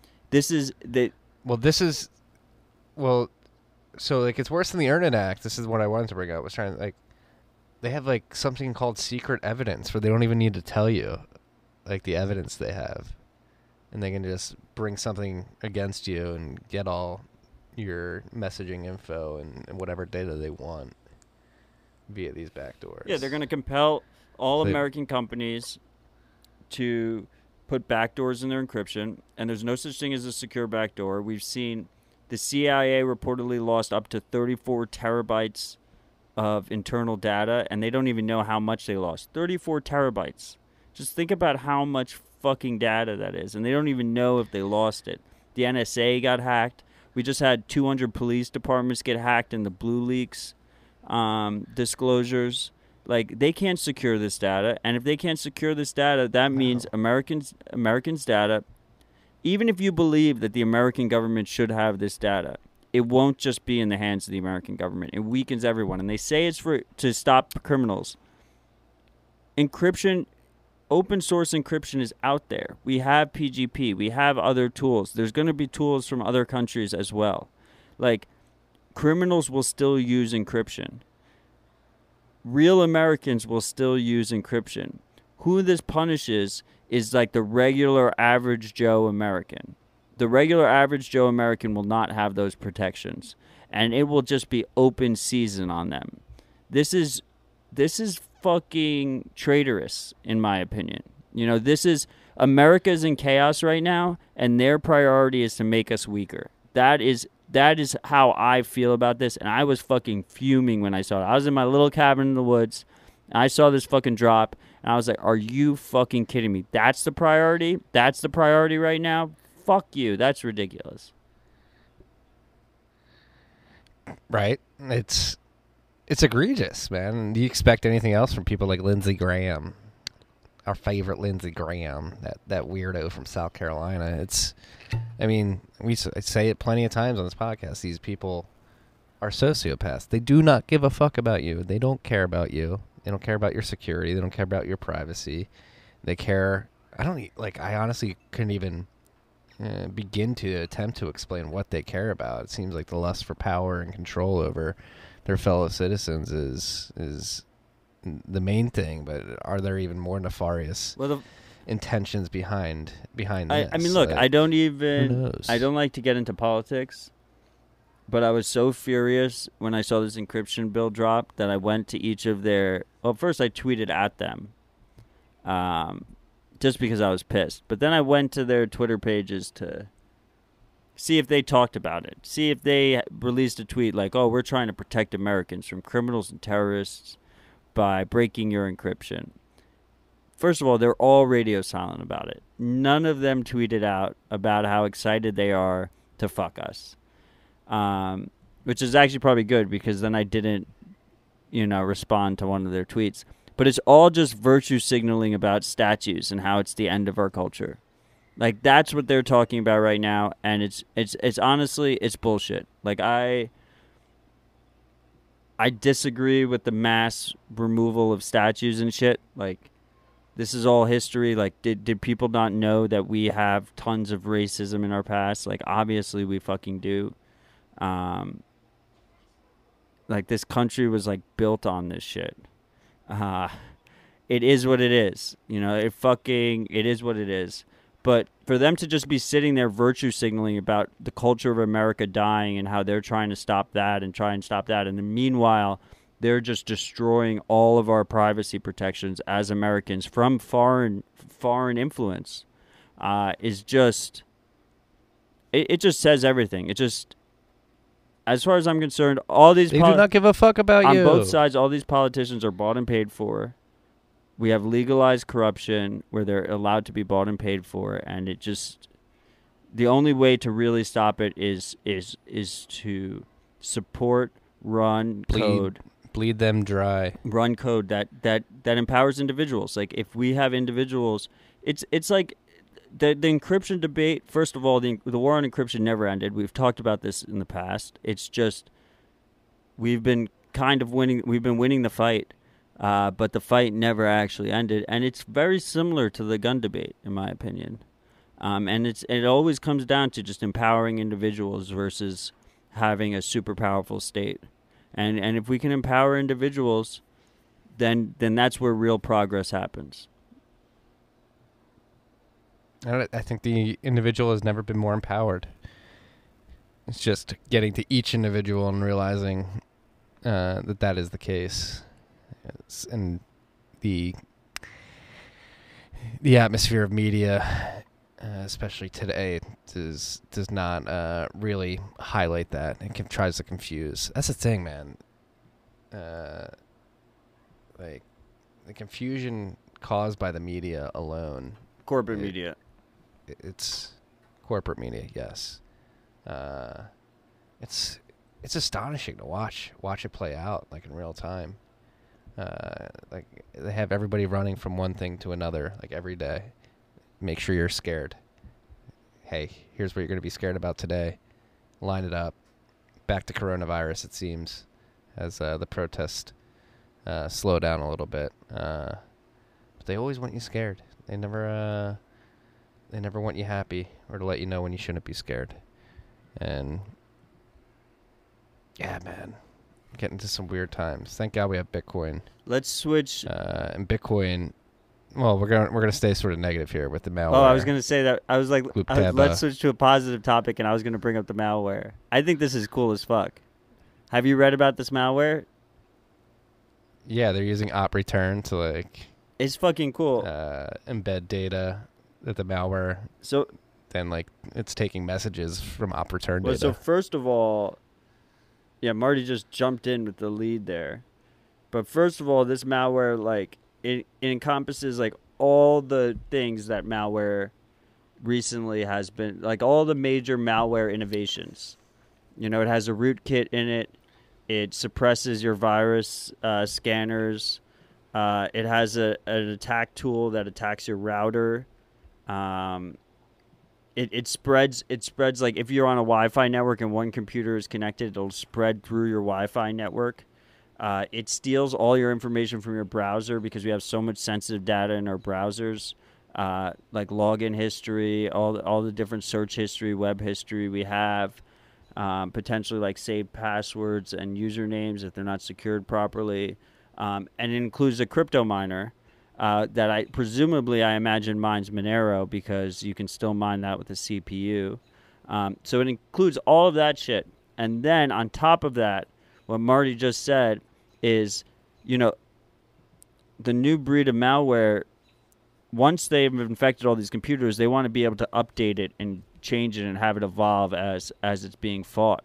So, like, it's worse than the Earn It Act. This is what I wanted to bring up. Was trying to, like, they have, like, something called secret evidence where they don't even need to tell you, like, the evidence they have. And they can just bring something against you and get all your messaging info and whatever data they want via these backdoors. Yeah, they're going to compel all American companies to put backdoors in their encryption, and there's no such thing as a secure backdoor. We've seen the CIA reportedly lost up to 34 terabytes of internal data, and they don't even know how much they lost. 34 terabytes. Just think about how much fucking data that is, and they don't even know if they lost it. The NSA got hacked. We just had 200 police departments get hacked in the Blue Leaks disclosures. Like, they can't secure this data, and if they can't secure this data, that means Americans' data. Even if you believe that the American government should have this data, it won't just be in the hands of the American government. It weakens everyone, and they say it's to stop criminals. Encryption, open source encryption is out there. We have PGP. We have other tools. There's going to be tools from other countries as well. Like, criminals will still use encryption. Real Americans will still use encryption. Who this punishes is, like, the regular average Joe American. The regular average Joe American will not have those protections, and it will just be open season on them. This is fucking traitorous, in my opinion. You know, America's in chaos right now, and their priority is to make us weaker. That is how I feel about this, and I was fucking fuming when I saw it. I was in my little cabin in the woods. And I saw this fucking drop, and I was like, are you fucking kidding me? That's the priority? That's the priority right now? Fuck you. That's ridiculous. Right? It's egregious, man. Do you expect anything else from people like Lindsey Graham? Our favorite Lindsey Graham, that weirdo from South Carolina. I mean, I say it plenty of times on this podcast. These people are sociopaths. They do not give a fuck about you. They don't care about you. They don't care about your security. They don't care about your privacy. They care. I honestly couldn't even begin to attempt to explain what they care about. It seems like the lust for power and control over their fellow citizens is the main thing, but are there even more nefarious intentions behind this? I mean, look, I don't like to get into politics, but I was so furious when I saw this encryption bill drop that I went to each of their, well, first I tweeted at them, just because I was pissed, but then I went to their Twitter pages to see if they talked about it, see if they released a tweet like, oh, we're trying to protect Americans from criminals and terrorists by breaking your encryption. First of all, they're all radio silent about it. None of them tweeted out about how excited they are to fuck us, which is actually probably good because then I didn't, respond to one of their tweets. But it's all just virtue signaling about statues and how it's the end of our culture. Like, that's what they're talking about right now, and it's honestly, it's bullshit. Like, I disagree with the mass removal of statues and shit. Like, this is all history. Like, did people not know that we have tons of racism in our past? Like, obviously we fucking do. Like, this country was, like, built on this shit. It is what it is. It is what it is. But for them to just be sitting there virtue signaling about the culture of America dying and how they're trying to stop that and try and stop that, and then meanwhile, they're just destroying all of our privacy protections as Americans from foreign influence, is just, it just says everything. It just, as far as I'm concerned, all these... They do not give a fuck about you. On both sides, all these politicians are bought and paid for. We have legalized corruption where they're allowed to be bought and paid for, and it just, the only way to really stop it is to support, bleed them dry. Run code that empowers individuals. Like, if we have individuals, it's like the encryption debate. First of all, the war on encryption never ended. We've talked about this in the past. It's just we've been winning the fight. But the fight never actually ended, and it's very similar to the gun debate, in my opinion. And it always comes down to just empowering individuals versus having a super powerful state. And if we can empower individuals, then that's where real progress happens. I think the individual has never been more empowered. It's just getting to each individual and realizing that is the case. And the atmosphere of media, especially today, does not really highlight that and tries to confuse. That's the thing, man. Like, the confusion caused by the media alone. Corporate media. It's corporate media, yes. It's astonishing to watch it play out, like, in real time. Like, they have everybody running from one thing to another, like, every day. Make sure you're scared. Hey, here's what you're going to be scared about today. Line it up. Back to coronavirus, it seems, as the protest slow down a little bit. But they always want you scared. They never want you happy or to let you know when you shouldn't be scared. And yeah, man. Getting into some weird times. Thank God we have Bitcoin. Let's switch. And Bitcoin. Well, we're gonna stay sort of negative here with the malware. Oh, I was gonna say that. I was like, let's switch to a positive topic, and I was gonna bring up the malware. I think this is cool as fuck. Have you read about this malware? Yeah, they're using op return to, like, it's fucking cool. Embed data that the malware. So then, like, it's taking messages from op return data. So first of all, yeah, Marty just jumped in with the lead there. But first of all, this malware, like, it encompasses, like, all the things that malware recently has been, like, all the major malware innovations. You know, it has a rootkit in it. It suppresses your virus scanners. It has an attack tool that attacks your router. It spreads like if you're on a Wi-Fi network and one computer is connected, it'll spread through your Wi-Fi network. It steals all your information from your browser because we have so much sensitive data in our browsers, like login history, all the different search history, web history we have, potentially like saved passwords and usernames if they're not secured properly. And it includes a crypto miner that I imagine mines Monero because you can still mine that with a CPU. So it includes all of that shit. And then on top of that, what Marty just said is, you know, the new breed of malware, once they've infected all these computers, they want to be able to update it and change it and have it evolve as it's being fought.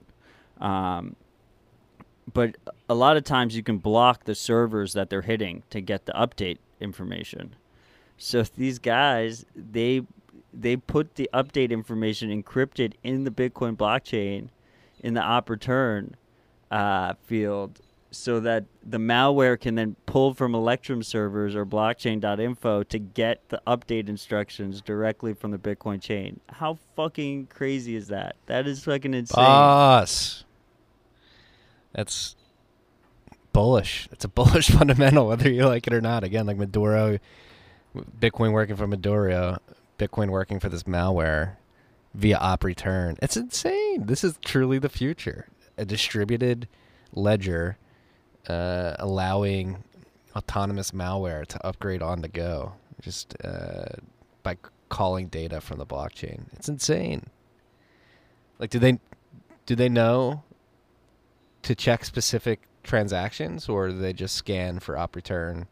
But a lot of times you can block the servers that they're hitting to get the update information. So these guys, they put the update information encrypted in the Bitcoin blockchain in the op return field so that the malware can then pull from Electrum servers or blockchain.info to get the update instructions directly from the Bitcoin chain. How fucking crazy is that? That is fucking insane. Boss. That's bullish. It's a bullish fundamental, whether you like it or not. Again, like Maduro, Bitcoin working for Maduro, Bitcoin working for this malware via op return. It's insane. This is truly the future. A distributed ledger allowing autonomous malware to upgrade on the go just by calling data from the blockchain. It's insane. Like, do they know to check specific transactions, or do they just scan for op return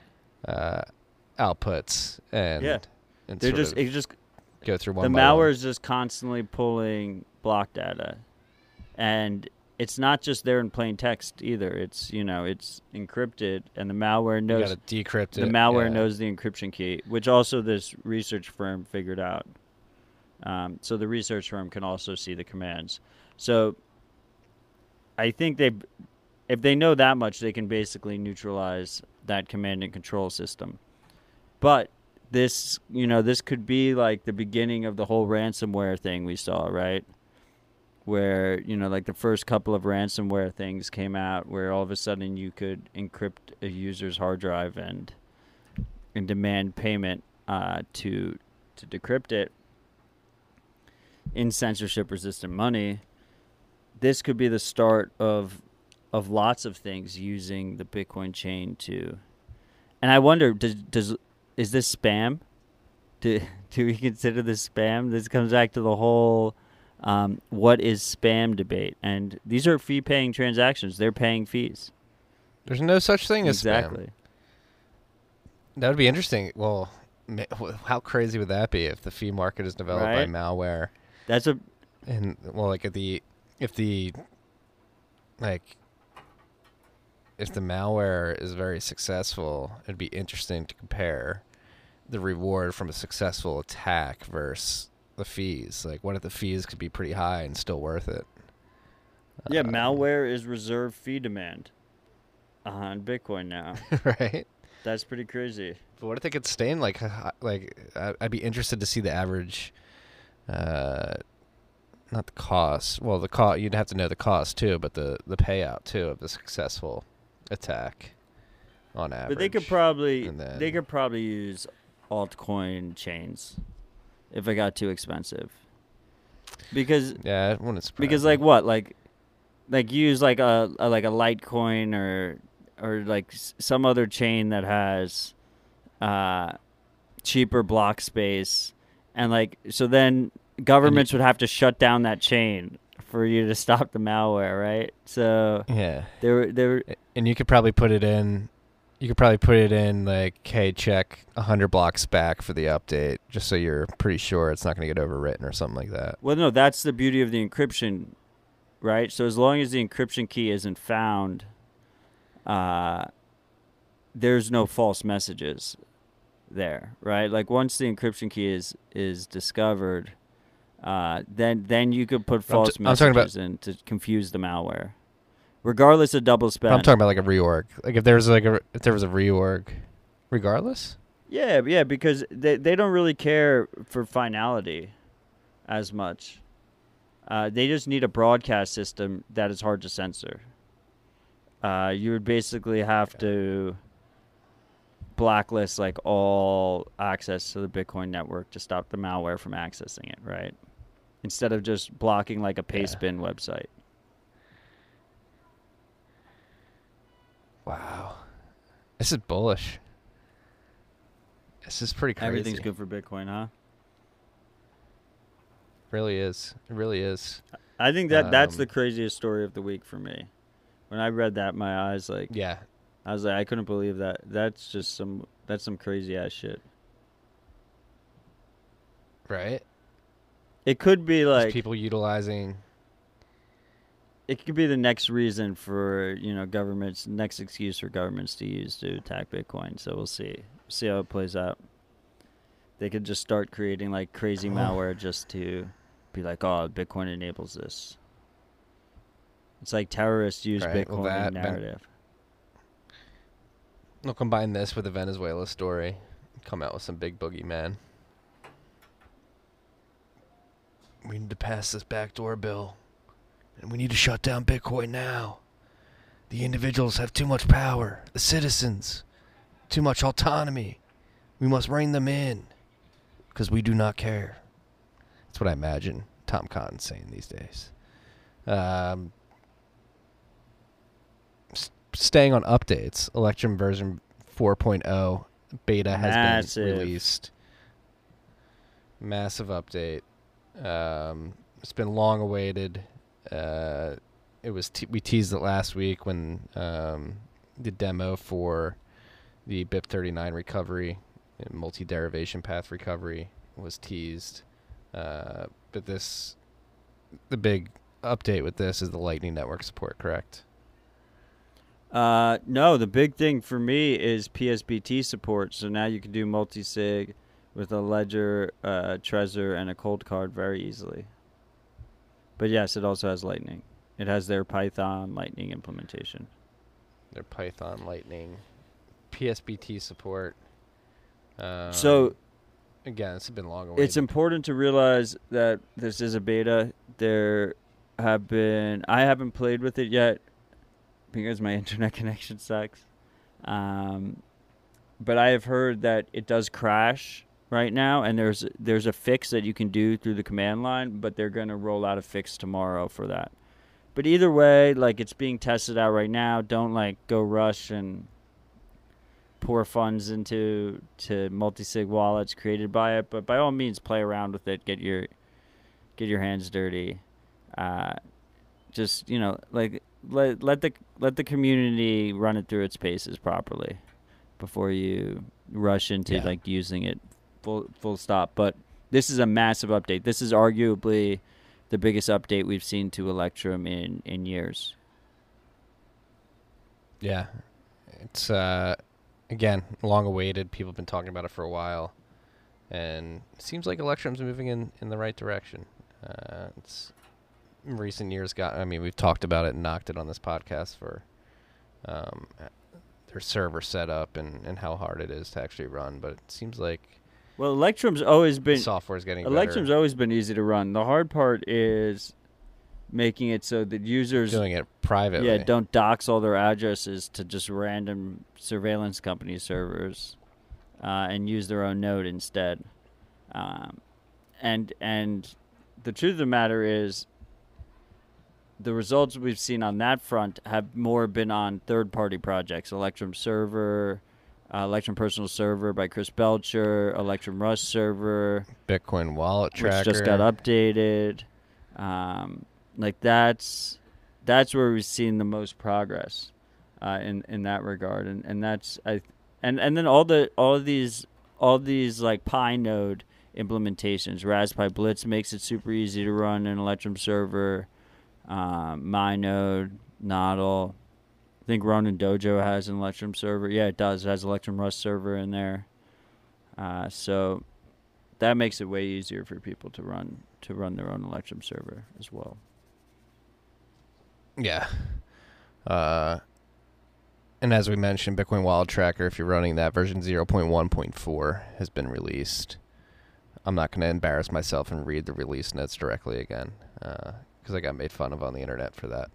outputs and they're just go through one the by malware one? is just constantly pulling block data, and it's not just there in plain text either. It's, you know, it's encrypted, and the malware knows. You gotta decrypt it. The malware knows the encryption key, which also this research firm figured out. So the research firm can also see the commands. So I think if they know that much, they can basically neutralize that command and control system. But this, you know, this could be like the beginning of the whole ransomware thing we saw, right? Where, you know, like the first couple of ransomware things came out where all of a sudden you could encrypt a user's hard drive and demand payment to decrypt it in censorship-resistant money. This could be the start of lots of things using the Bitcoin chain to. And I wonder, is this spam? Do we consider this spam? This comes back to the whole what is spam debate. And these are fee-paying transactions. They're paying fees. There's no such thing as Exactly. spam. That would be interesting. Well, how crazy would that be if the fee market is developed by malware? That's a. And well, like if the malware is very successful, it'd be interesting to compare the reward from a successful attack versus the fees. Like, what if the fees could be pretty high and still worth it? Yeah, malware is reserved fee demand on Bitcoin now. Right? That's pretty crazy. But what if they could sustain, like I'd be interested to see the average, not the cost. Well, the cost, you'd have to know the cost too, but the payout too of the successful attack on average. But they could probably And then- use altcoin chains if it got too expensive. Because yeah, it wouldn't surprise because me. like what like use like a Litecoin or like some other chain that has cheaper block space, and like so then governments would have to shut down that chain for you to stop the malware, right? So yeah, there and you could probably put it in. You could probably put it in like, hey, check 100 blocks back for the update, just so you're pretty sure it's not going to get overwritten or something like that. Well, no, that's the beauty of the encryption, right? So as long as the encryption key isn't found, there's no false messages there, right? Like once the encryption key is discovered, then you could put false messages in to confuse the malware, regardless of double spend. I'm talking about like a reorg. Like if there was a reorg, regardless. Yeah, because they don't really care for finality as much. They just need a broadcast system that is hard to censor. You would basically have to blacklist like all access to the Bitcoin network to stop the malware from accessing it, right? Instead of just blocking like a Pastebin website. Wow. This is bullish. This is pretty crazy. Everything's good for Bitcoin, huh? Really is. It really is. I think that's the craziest story of the week for me. When I read that, my eyes I was like, I couldn't believe that. That's some crazy ass shit. Right? It could be like people utilizing. It could be the next reason for governments, next excuse for governments to use to attack Bitcoin. So we'll see how it plays out. They could just start creating like crazy malware just to be like, oh, Bitcoin enables this. It's like terrorists use Bitcoin narrative. They'll combine this with the Venezuela story, come out with some big boogeyman. We need to pass this backdoor bill, and we need to shut down Bitcoin now. The individuals have too much power. The citizens, too much autonomy. We must rein them in, because we do not care. That's what I imagine Tom Cotton's saying these days. Staying on updates, Electrum version 4.0 beta has been released. Massive update. It's been long awaited. It was we teased it last week when the demo for the BIP39 recovery, multi-derivation path recovery was teased. But the big update with this is the Lightning Network support, correct? No, the big thing for me is PSBT support. So now you can do multi-sig with a Ledger, Trezor, and a cold card very easily. But yes, it also has Lightning. It has their Python Lightning implementation. Their Python Lightning, PSBT support. So again, it's been long awaited. It's important to realize that this is a beta. I haven't played with it yet because my internet connection sucks. But I have heard that it does crash right now, and there's a fix that you can do through the command line, but they're going to roll out a fix tomorrow for that. But either way, like, it's being tested out right now. Don't like go rush and pour funds into multi-sig wallets created by it, but by all means play around with it, get your hands dirty. Just like let the community run it through its paces properly before you rush into like using it full stop. But this is a massive update. This is arguably the biggest update we've seen to Electrum in years. Yeah. It's again, long awaited. People have been talking about it for a while, and it seems like Electrum's moving in the right direction. It's in recent years we've talked about it and knocked it on this podcast for their server setup and how hard it is to actually run, but it seems like Electrum's always been software's getting Electrum's better. always been easy to run. The hard part is making it so that users doing it privately. Yeah, don't dox all their addresses to just random surveillance company servers, and use their own node instead. And the truth of the matter is, the results we've seen on that front have more been on third-party projects. Electrum Server, Electrum Personal Server by Chris Belcher, Electrum Rust Server, Bitcoin Wallet Tracker, which just got updated. Like that's where we've seen the most progress in that regard, and that's and then all these like Pi node implementations. Raspberry Blitz makes it super easy to run an Electrum server. MyNode, Nodl, I think Ronin Dojo has an Electrum server. Yeah, it does. It has Electrum Rust server in there. So that makes it way easier for people to run their own Electrum server as well. Yeah. And as we mentioned, Bitcoin Wallet Tracker, if you're running that, version 0.1.4 has been released. I'm not going to embarrass myself and read the release notes directly again, because I got made fun of on the internet for that.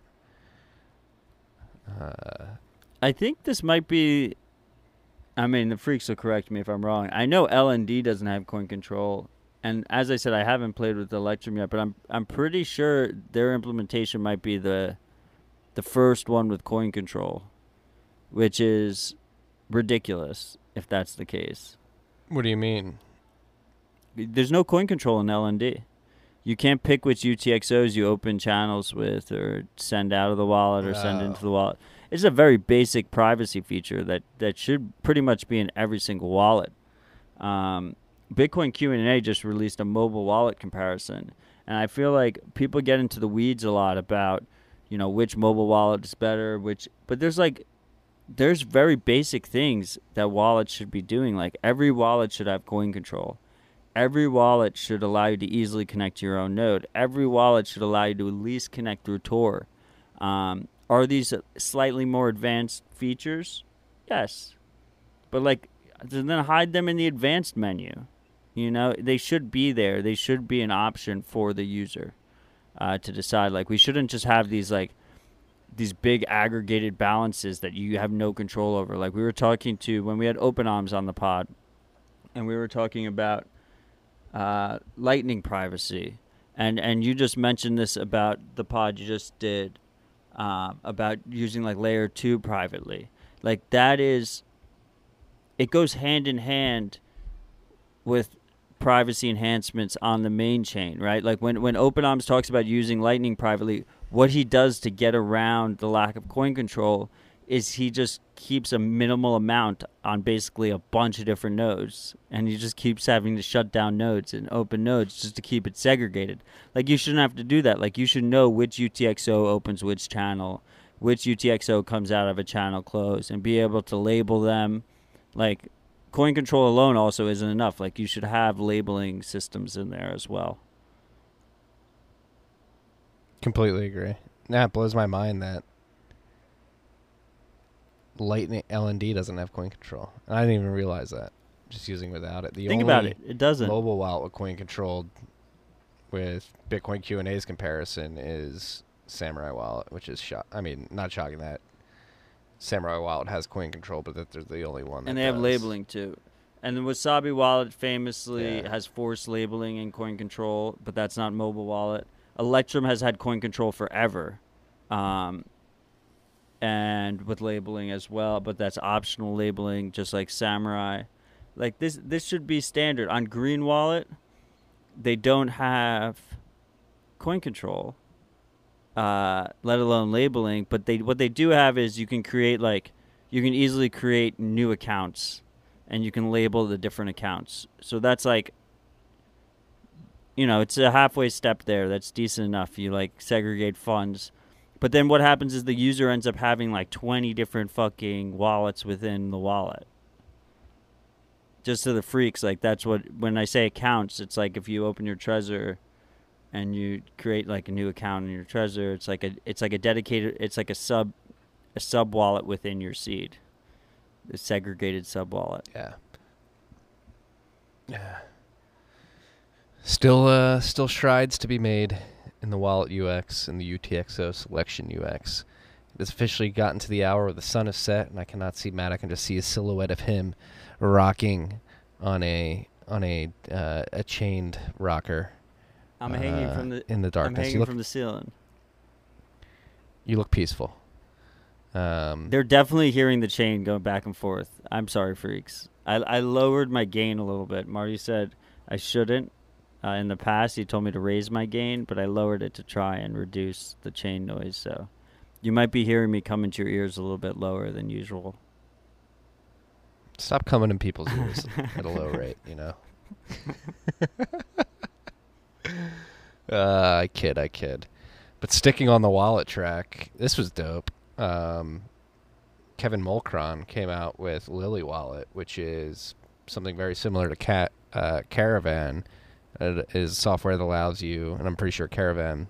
I think this might be, I mean, the freaks will correct me if I'm wrong. I know LND doesn't have coin control, and as I said, I haven't played with Electrum yet, but I'm pretty sure their implementation might be the first one with coin control, which is ridiculous if that's the case. What do you mean? There's no coin control in LND. You can't pick which UTXOs you open channels with or send out of the wallet or send into the wallet. It's a very basic privacy feature that should pretty much be in every single wallet. Bitcoin Q&A just released a mobile wallet comparison, and I feel like people get into the weeds a lot about, which mobile wallet is better, but there's very basic things that wallets should be doing. Like every wallet should have coin control. Every wallet should allow you to easily connect to your own node. Every wallet should allow you to at least connect through Tor. Are these slightly more advanced features? Yes. But then hide them in the advanced menu. They should be there. They should be an option for the user to decide. We shouldn't just have these big aggregated balances that you have no control over. We were talking to, when we had OpenOms on the pod, and we were talking about Lightning privacy, and you just mentioned this about the pod you just did, about using layer 2 privately. It goes hand in hand with privacy enhancements on the main chain, right? When OpenOms talks about using Lightning privately, what he does to get around the lack of coin control is he just keeps a minimal amount on basically a bunch of different nodes, and he just keeps having to shut down nodes and open nodes just to keep it segregated. You shouldn't have to do that. You should know which UTXO opens which channel, which UTXO comes out of a channel close, and be able to label them. Coin control alone also isn't enough. You should have labeling systems in there as well. Completely agree. Nah, it blows my mind that Lightning LND doesn't have coin control. And I didn't even realize that. Just using without it. Think about it. It doesn't. Mobile wallet with coin controlled with Bitcoin Q&A's comparison is Samurai Wallet, which is not shocking that Samurai Wallet has coin control, but that they're the only one. And they have labeling too. And the Wasabi Wallet famously has forced labeling and coin control, but that's not mobile wallet. Electrum has had coin control forever. And with labeling as well, but that's optional labeling, just like Samurai. This should be standard. On Green Wallet, they don't have coin control, let alone labeling, but what they do have is you can create, you can easily create new accounts, and you can label the different accounts. So that's it's a halfway step there. That's decent enough. You segregate funds. But then what happens is the user ends up having 20 different fucking wallets within the wallet. Just to the freaks, that's what, when I say accounts, it's if you open your Trezor and you create a new account in your Trezor, it's a dedicated, it's a sub wallet within your seed. A segregated sub wallet. Yeah. Yeah. Still strides to be made in the wallet UX and the UTXO selection UX. It has officially gotten to the hour where the sun is set, and I cannot see Matt. I can just see a silhouette of him rocking on a chained rocker. I'm hanging from the in the darkness. I'm hanging from the ceiling. You look peaceful. They're definitely hearing the chain going back and forth. I'm sorry, freaks. I lowered my gain a little bit. Marty said I shouldn't. In the past, he told me to raise my gain, but I lowered it to try and reduce the chain noise. So you might be hearing me come into your ears a little bit lower than usual. Stop coming in people's ears at a low rate, I kid. But sticking on the wallet track, this was dope. Kevin Mulcron came out with Lily Wallet, which is something very similar to Caravan. It is software that allows you, and I'm pretty sure Caravan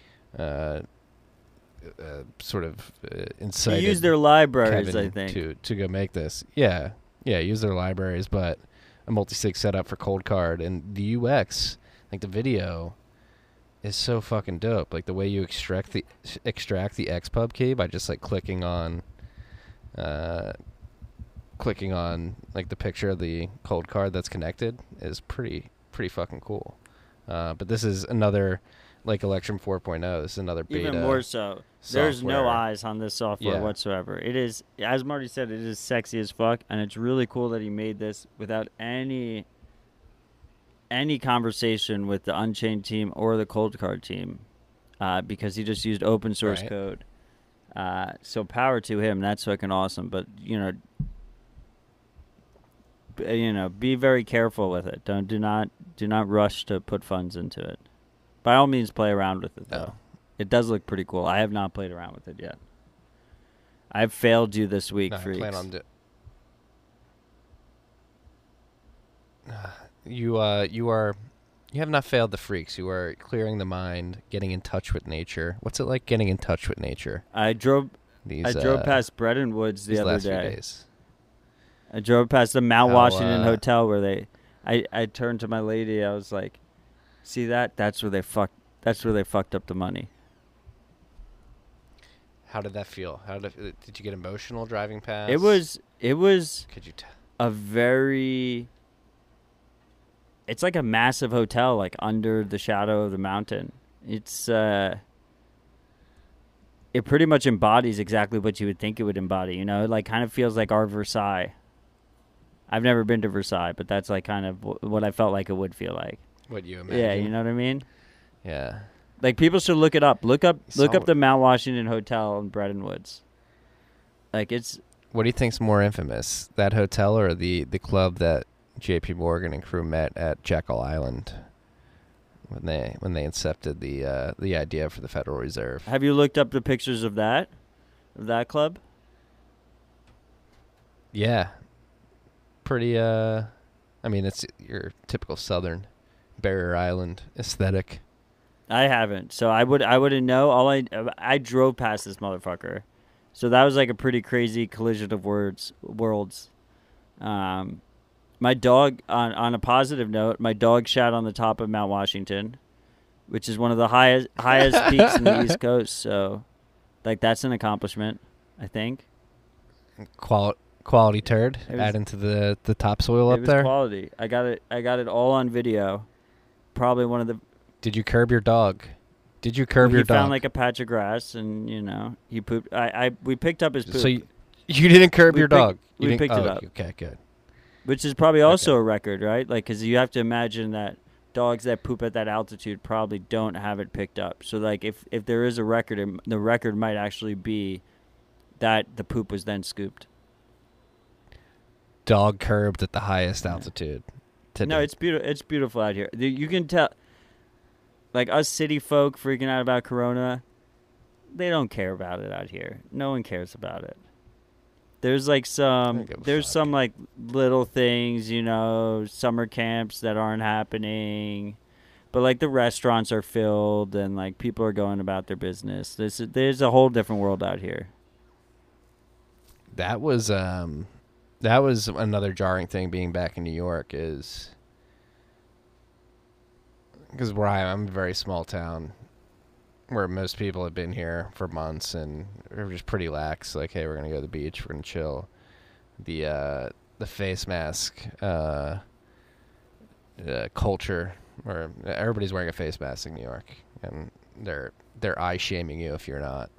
sort of incited use their libraries, Kevin I think. to go make this. Yeah, use their libraries, but a multi-sig setup for Cold Card, and the UX, like the video, is so fucking dope. Like the way you extract the XPub key by just like clicking on like the picture of the Cold Card that's connected is pretty fucking cool. But this is another, like Electrum 4.0. This is another beta. Even more so. There's no software. eyes on this software whatsoever. It is, as Marty said, it is sexy as fuck, and it's really cool that he made this without any conversation with the Unchained team or the Cold Card team, because he just used open source code. So power to him. That's fucking awesome. But be very careful with it. Do not rush to put funds into it. By all means, play around with it though. It does look pretty cool. I have not played around with it yet. I've failed you this week, No, freaks. I plan on you have not failed the freaks. You are clearing the mind, getting in touch with nature. What's it like getting in touch with nature? I drove These past Breton Woods the these other last few day. days. I drove past the Mount Washington How, Hotel where I turned to my lady. I was like, "See that? That's where they fucked up the money." How did that feel? Did you get emotional driving past? It was Could you tell? a very. It's like a massive hotel, like under the shadow of the mountain. It's it pretty much embodies exactly what you would think it would embody. It like kind of feels like our Versailles. I've never been to Versailles, but that's like kind of what I felt like it would feel like. What you imagine? Yeah, you know what I mean? Yeah. Like people should look it up. Look up saw the Mount Washington Hotel in Breton Woods. Like it's. What do you think's more infamous, that hotel or the club that J.P. Morgan and crew met at Jekyll Island when they incepted the idea for the Federal Reserve? Have you looked up the pictures of that club? Yeah. Pretty. I mean, it's your typical Southern Barrier Island aesthetic. I haven't, so I wouldn't know. I drove past this motherfucker, so that was like a pretty crazy collision of worlds. My dog, on a positive note, my dog shat on the top of Mount Washington, which is one of the highest peaks in the East Coast. So, like, that's an accomplishment, I think. Quality turd. It was- Add into the topsoil It up was there. quality. I got it all on video. Probably one of the. Did you curb your dog? Did you curb your He dog? found like a patch of grass, and he pooped. We picked up his poop. So you didn't curb We your picked- dog. we You didn't- picked it oh, up. Okay, good. Which is probably also a record, right? Like, because you have to imagine that dogs that poop at that altitude probably don't have it picked up. So, like, if there is a record, the record might actually be that the poop was then scooped. Dog curbed at the highest altitude. No, it's beautiful. It's beautiful out here. You can tell, like, us city folk freaking out about Corona, they don't care about it out here. No one cares about it. There's like some like little things, summer camps that aren't happening, but like the restaurants are filled and like people are going about their business. There's a whole different world out here. That was another jarring thing being back in New York is because where I'm a very small town where most people have been here for months and are just pretty lax. Like, hey, we're gonna go to the beach, we're gonna chill. The face mask culture, where everybody's wearing a face mask in New York, and they're eye shaming you if you're not.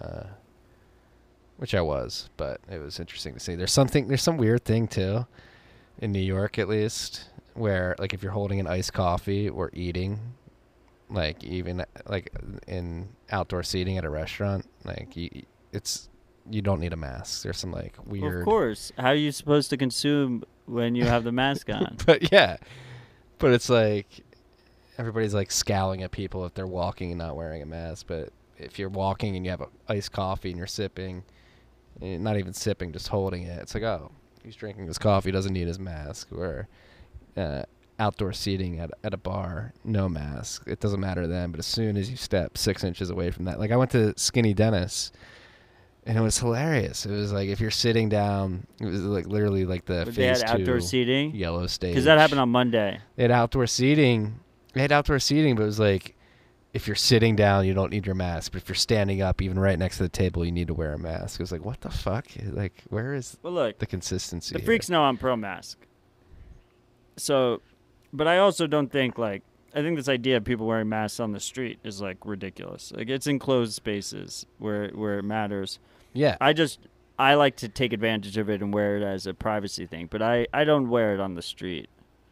Which I was, but it was interesting to see. There's some weird thing too, in New York at least, where like if you're holding an iced coffee or eating, like even like in outdoor seating at a restaurant, like you don't need a mask. There's some like weird. Well, of course, how are you supposed to consume when you have the mask on? But yeah, but it's like everybody's like scowling at people if they're walking and not wearing a mask. But if you're walking and you have an iced coffee and you're sipping, not even sipping, just holding it. It's like, oh, he's drinking his coffee, doesn't need his mask. Or outdoor seating at a bar, no mask. It doesn't matter then, but as soon as you step 6 inches away from that, like I went to Skinny Dennis, and it was hilarious. It was like if you're sitting down, it was like literally like the But phase they had outdoor 2 seating? yellow stage. Because that happened on Monday. They had outdoor seating. They had outdoor seating, but it was like if you're sitting down, you don't need your mask. But if you're standing up, even right next to the table, you need to wear a mask. It was like, what the fuck? Like, where is Well, look, the consistency? the here? freaks know I'm pro mask. So, but I also don't think I think this idea of people wearing masks on the street is like ridiculous. Like it's enclosed spaces where it matters. Yeah. I like to take advantage of it and wear it as a privacy thing, but I don't wear it on the street.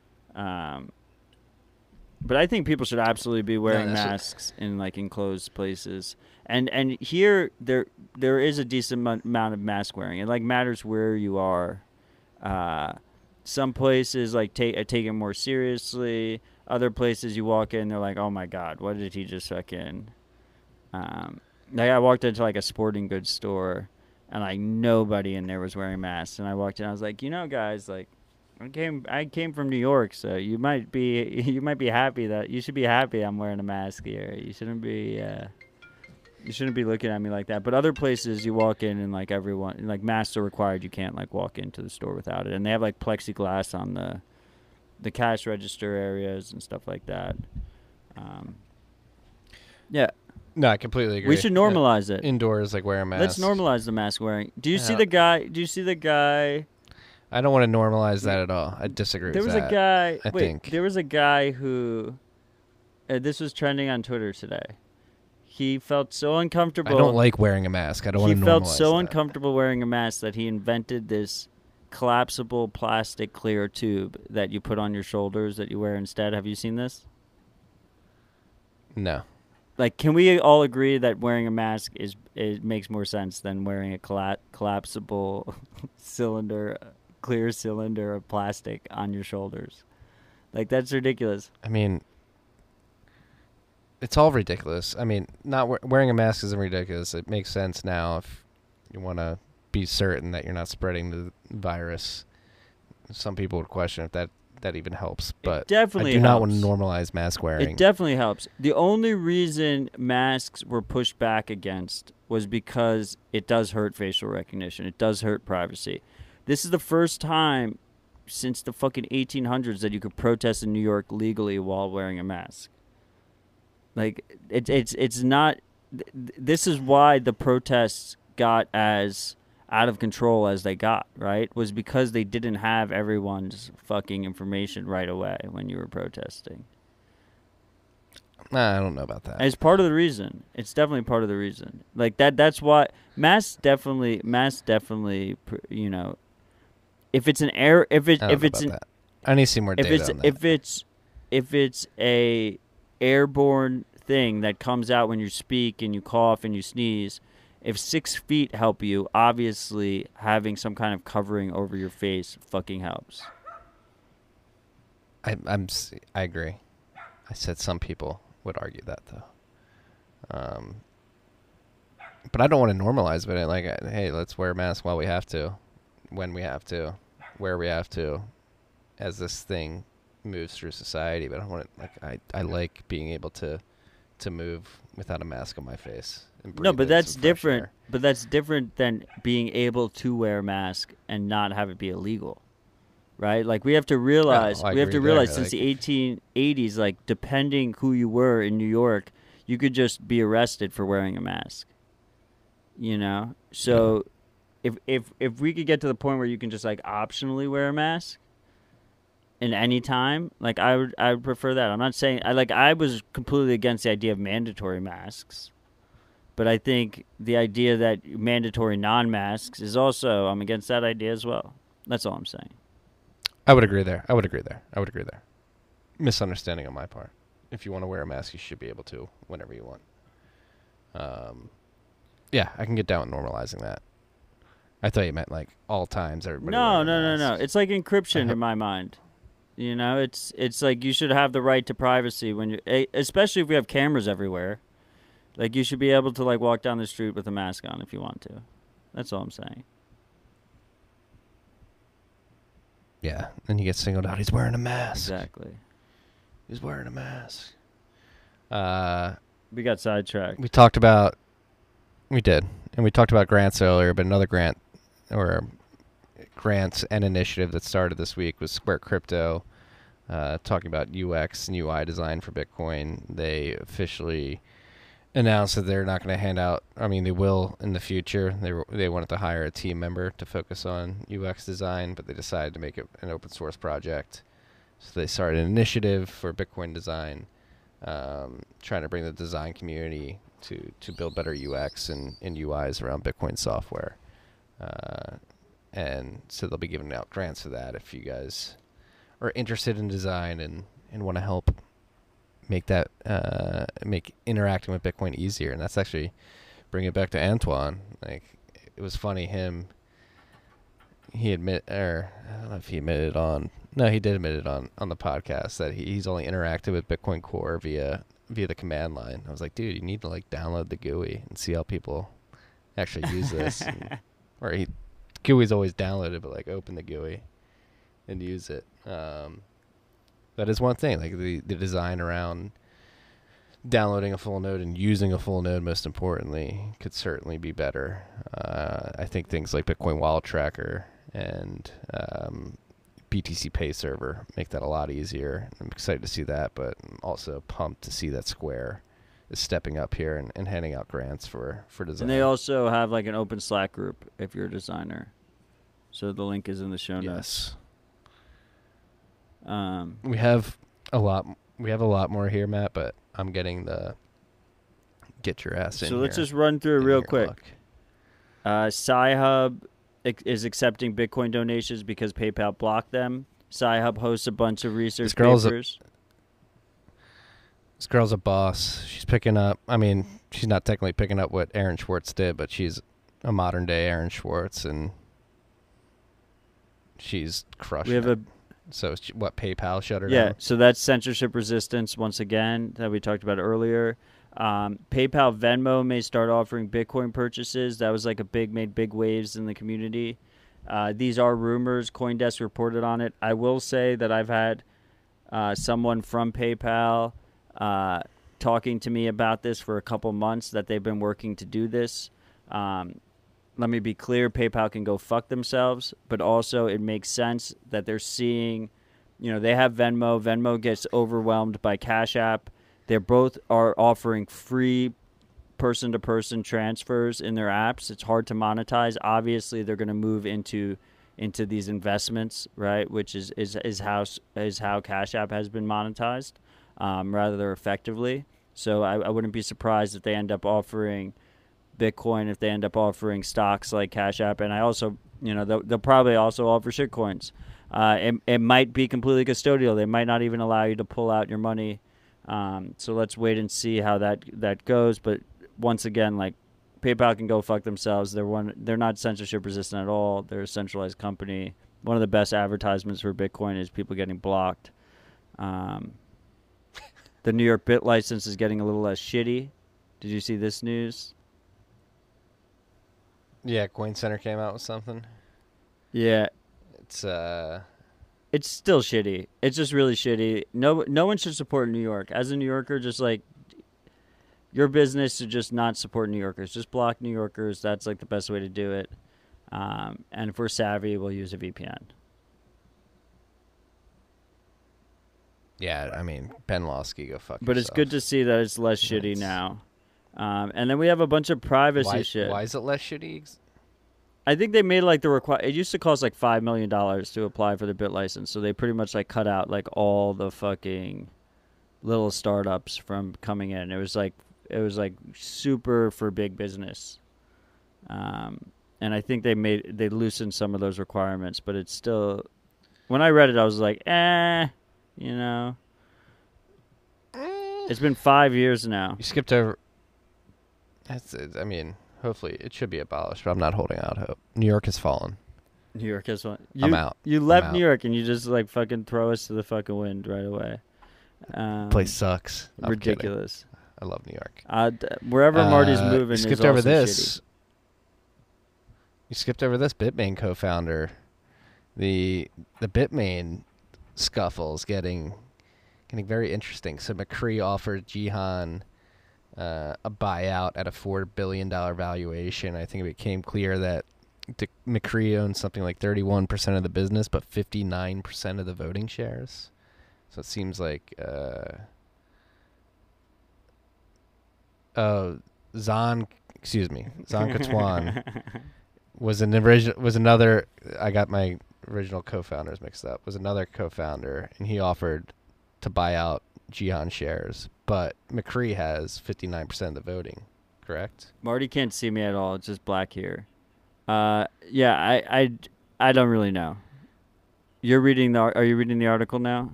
But I think people should absolutely be wearing masks in like enclosed places. And here there is a decent amount of mask wearing. It like matters where you are. Some places like take it more seriously. Other places you walk in, they're like, oh my god, what did he just fucking? Like I walked into like a sporting goods store, and like nobody in there was wearing masks. And I walked in, I was like, guys, like I came from New York, so you might be happy that you should be happy I'm wearing a mask here. You shouldn't be looking at me like that. But other places you walk in and like everyone, like masks are required. You can't like walk into the store without it. And they have like plexiglass on the cash register areas and stuff like that. Yeah. No, I completely agree. We should normalize it. Indoors, like wear a mask. Let's normalize the mask wearing. Do you see the guy? I don't want to normalize that at all. I disagree There with was that. a guy. I think. There was a guy who. This was trending on Twitter today. He felt so uncomfortable. I don't like wearing a mask. I don't want to normalize He felt so that. uncomfortable wearing a mask that he invented this collapsible plastic clear tube that you put on your shoulders that you wear instead. Have you seen this? No. Like, can we all agree that wearing a mask it makes more sense than wearing a collapsible clear cylinder of plastic on your shoulders? Like, that's ridiculous. I mean, it's all ridiculous. I mean, not wearing a mask isn't ridiculous. It makes sense now if you want to be certain that you're not spreading the virus. Some people would question if that even helps, but It definitely I do not want to helps. normalize mask wearing. It definitely helps. The only reason masks were pushed back against was because it does hurt facial recognition. It does hurt privacy. This is the first time since the fucking 1800s that you could protest in New York legally while wearing a mask. Like, it's not... This is why the protests got as out of control as they got, right? Was because they didn't have everyone's fucking information right away when you were protesting. Nah, I don't know about that. And it's part of the reason. It's definitely part of the reason. Like that's why masks definitely, you know, if it's an air, if it's an, that. I need to see more data on that. if it's a airborne thing that comes out when you speak and you cough and you sneeze, if 6 feet help you, obviously having some kind of covering over your face fucking helps. I agree. I said some people would argue that though. But I don't want to normalize it. Like, hey, let's wear a mask while we have to, when we have to, where we have to, as this thing moves through society. But I want to, like, I like being able to move without a mask on my face. No, but that's some fresh different. air. But that's different than being able to wear a mask and not have it be illegal, right? Like we have to realize, I we have to agree realize there, since the 1880s, like depending who you were in New York, you could just be arrested for wearing a mask. You know, so if we could get to the point where you can just like optionally wear a mask in any time, like I would prefer that. I'm not saying I was completely against the idea of mandatory masks. But I think the idea that mandatory non-masks is also, I'm against that idea as well. That's all I'm saying. I would agree there. Misunderstanding on my part. If you want to wear a mask, you should be able to whenever you want. Yeah, I can get down with normalizing that. I thought you meant like all times everybody. No. wearing masks. It's like encryption in my mind. You know, it's like you should have the right to privacy when you, especially if we have cameras everywhere. Like, you should be able to, like, walk down the street with a mask on if you want to. That's all I'm saying. Yeah, and he gets singled out. He's wearing a mask. Exactly. He's wearing a mask. We got sidetracked. We talked about. We did, and we talked about grants earlier. But another grant, or grants and initiative that started this week was Square Crypto, talking about UX and UI design for Bitcoin. They officially announced that they're not going to hand out. I mean, they will in the future. They wanted to hire a team member to focus on UX design, but they decided to make it an open source project. So they started an initiative for Bitcoin design, trying to bring the design community to build better UX and UIs around Bitcoin software. And so they'll be giving out grants for that if you guys are interested in design and want to help make that make interacting with Bitcoin easier. And that's actually bring it back to Antoine. Like, it was funny, he I don't know if he admitted on, no, he did admit it on the podcast that he's only interacted with Bitcoin Core via the command line. I was like, dude, you need to like download the GUI and see how people actually use this. GUI's always downloaded, but like open the GUI and use it. That is one thing, like the design around downloading a full node and using a full node, most importantly, could certainly be better. I think things like Bitcoin Wallet Tracker and BTC Pay Server make that a lot easier. I'm excited to see that, but I'm also pumped to see that Square is stepping up here and handing out grants for design. And they also have like an open Slack group if you're a designer. So the link is in the show notes. Yes. We have a lot more here, Matt, but I'm getting the get your ass in. So let's here just run through it real quick. Sci-Hub is accepting Bitcoin donations because PayPal blocked them. Sci-Hub hosts a bunch of research papers. This girl's a boss. She's picking up. I mean, she's not technically picking up what Aaron Schwartz did, but she's a modern day Aaron Schwartz, and she's crushing it. So what, PayPal shut her down? Yeah, so that's censorship resistance once again that we talked about earlier. PayPal Venmo may start offering Bitcoin purchases. That was like made big waves in the community. These are rumors. CoinDesk reported on it. I will say that I've had someone from PayPal talking to me about this for a couple months, that they've been working to do this. Let me be clear, PayPal can go fuck themselves, but also it makes sense that they're seeing, they have Venmo. Venmo gets overwhelmed by Cash App. They both are offering free person-to-person transfers in their apps. It's hard to monetize. Obviously, they're going to move into these investments, right? Which is how Cash App has been monetized, rather effectively. So I wouldn't be surprised if they end up offering Bitcoin, if they end up offering stocks like Cash App, and I also, they'll probably also offer shitcoins. It might be completely custodial. They might not even allow you to pull out your money. So let's wait and see how that goes. But once again, like, PayPal can go fuck themselves. They're not censorship resistant at all. They're a centralized company. One of the best advertisements for Bitcoin is people getting blocked. The New York Bit license is getting a little less shitty. Did you see this news? Yeah, Coin Center came out with something. Yeah. It's still shitty. It's just really shitty. No one should support New York. As a New Yorker, just like, your business should just not support New Yorkers. Just block New Yorkers. That's like the best way to do it. And if we're savvy, we'll use a VPN. Yeah, I mean, Ben Lawsky, go fuck But yourself. it's good to see that it's less shitty now. And then we have a bunch of privacy shit. Why is it less shitty? I think they made like it used to cost like $5 million to apply for the Bit license. So they pretty much like cut out like all the fucking little startups from coming in. It was like super for big business. And I think they loosened some of those requirements, but it's still, when I read it, I was like, it's been 5 years now. You skipped over. I mean, hopefully it should be abolished, but I'm not holding out hope. New York has fallen. New York has fallen. I'm out. You left New York and you just like fucking throw us to the fucking wind right away. Place sucks. I'm ridiculous. kidding. I love New York. Wherever Marty's moving, you skipped is over also this. shitty. You skipped over this Bitmain co-founder. The Bitmain scuffle is getting very interesting. So McCree offered Jihan a buyout at a $4 billion valuation. I think it became clear that McCree owns something like 31% of the business, but 59% of the voting shares. So it seems like Zon Katuan was another. I got my original co-founders mixed up. Was another co-founder, and he offered to buy out Jihan shares, but McCree has 59% of the voting. Correct? Marty can't see me at all. It's just black here. Yeah, I don't really know. Are you reading the article now?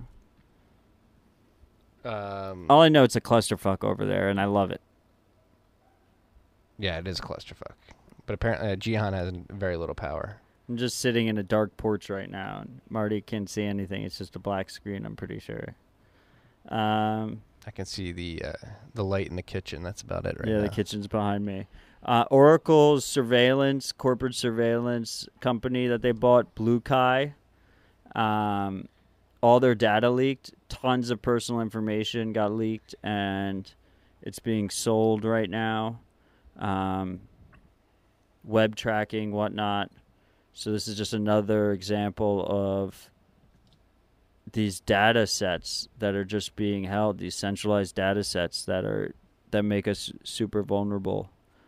All I know, it's a clusterfuck over there, and I love it. Yeah, it is a clusterfuck. But apparently, Jihan has very little power. I'm just sitting in a dark porch right now, and Marty can't see anything. It's just a black screen, I'm pretty sure. I can see the light in the kitchen. That's about it right now. Yeah, the kitchen's behind me. Oracle's corporate surveillance company that they bought, Blue Kai, all their data leaked. Tons of personal information got leaked, and it's being sold right now. Web tracking, whatnot. So this is just another example of these data sets that are just being held, these centralized data sets that make us super vulnerable.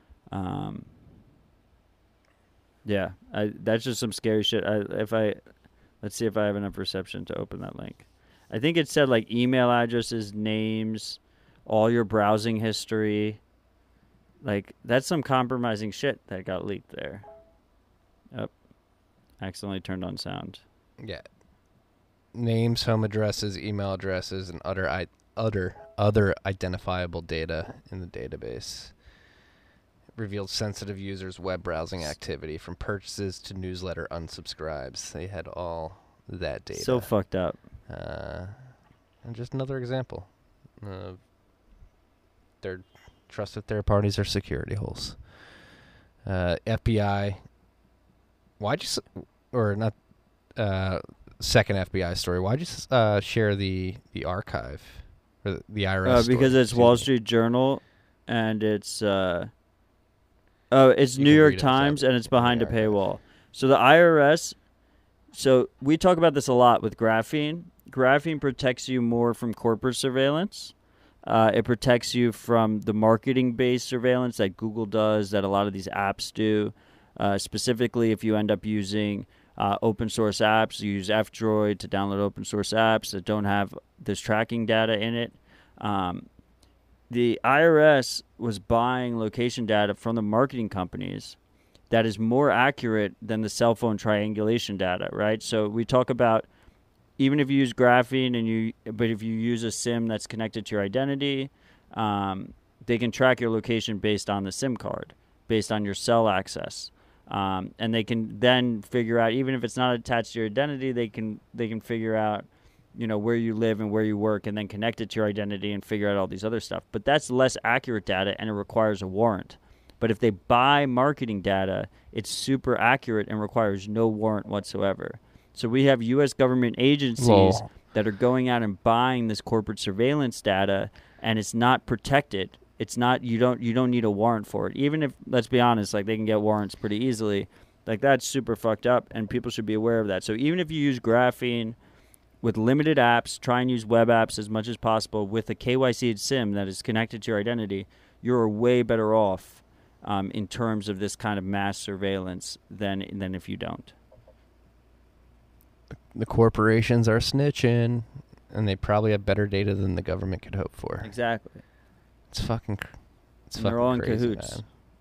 Yeah, that's just some scary shit. Let's see if I have enough perception to open that link. I think it said like email addresses, names, all your browsing history. Like, that's some compromising shit that got leaked there. Oh, accidentally turned on sound. Yeah. Names, home addresses, email addresses, and other identifiable data in the database. It revealed sensitive users' web browsing activity from purchases to newsletter unsubscribes. They had all that data. So fucked up. And just another example of their trusted third parties are security holes. FBI. Why'd you or not? Second FBI story. Why'd you share the archive or the IRS? Because story? it's Wall Street Journal, and it's New York Times, and it's behind a paywall. So the IRS. So we talk about this a lot with graphene. Graphene protects you more from corporate surveillance. It protects you from the marketing-based surveillance that Google does, that a lot of these apps do. Specifically, if you end up using open source apps, you use F-Droid to download open source apps that don't have this tracking data in it. The IRS was buying location data from the marketing companies that is more accurate than the cell phone triangulation data, right? So we talk about even if you use graphene but if you use a SIM that's connected to your identity, they can track your location based on the SIM card, based on your cell access. And they can then figure out, even if it's not attached to your identity, they can figure out, where you live and where you work, and then connect it to your identity and figure out all these other stuff. But that's less accurate data, and it requires a warrant. But if they buy marketing data, it's super accurate and requires no warrant whatsoever. So we have U.S. government agencies that are going out and buying this corporate surveillance data, and it's not protected. It's not, you don't need a warrant for it. Even if, let's be honest, like they can get warrants pretty easily. Like that's super fucked up, and people should be aware of that. So even if you use graphene with limited apps, try and use web apps as much as possible with a KYC'd SIM that is connected to your identity, you're way better off in terms of this kind of mass surveillance than if you don't. The corporations are snitching, and they probably have better data than the government could hope for. Exactly. It's fucking they're all in crazy, cahoots.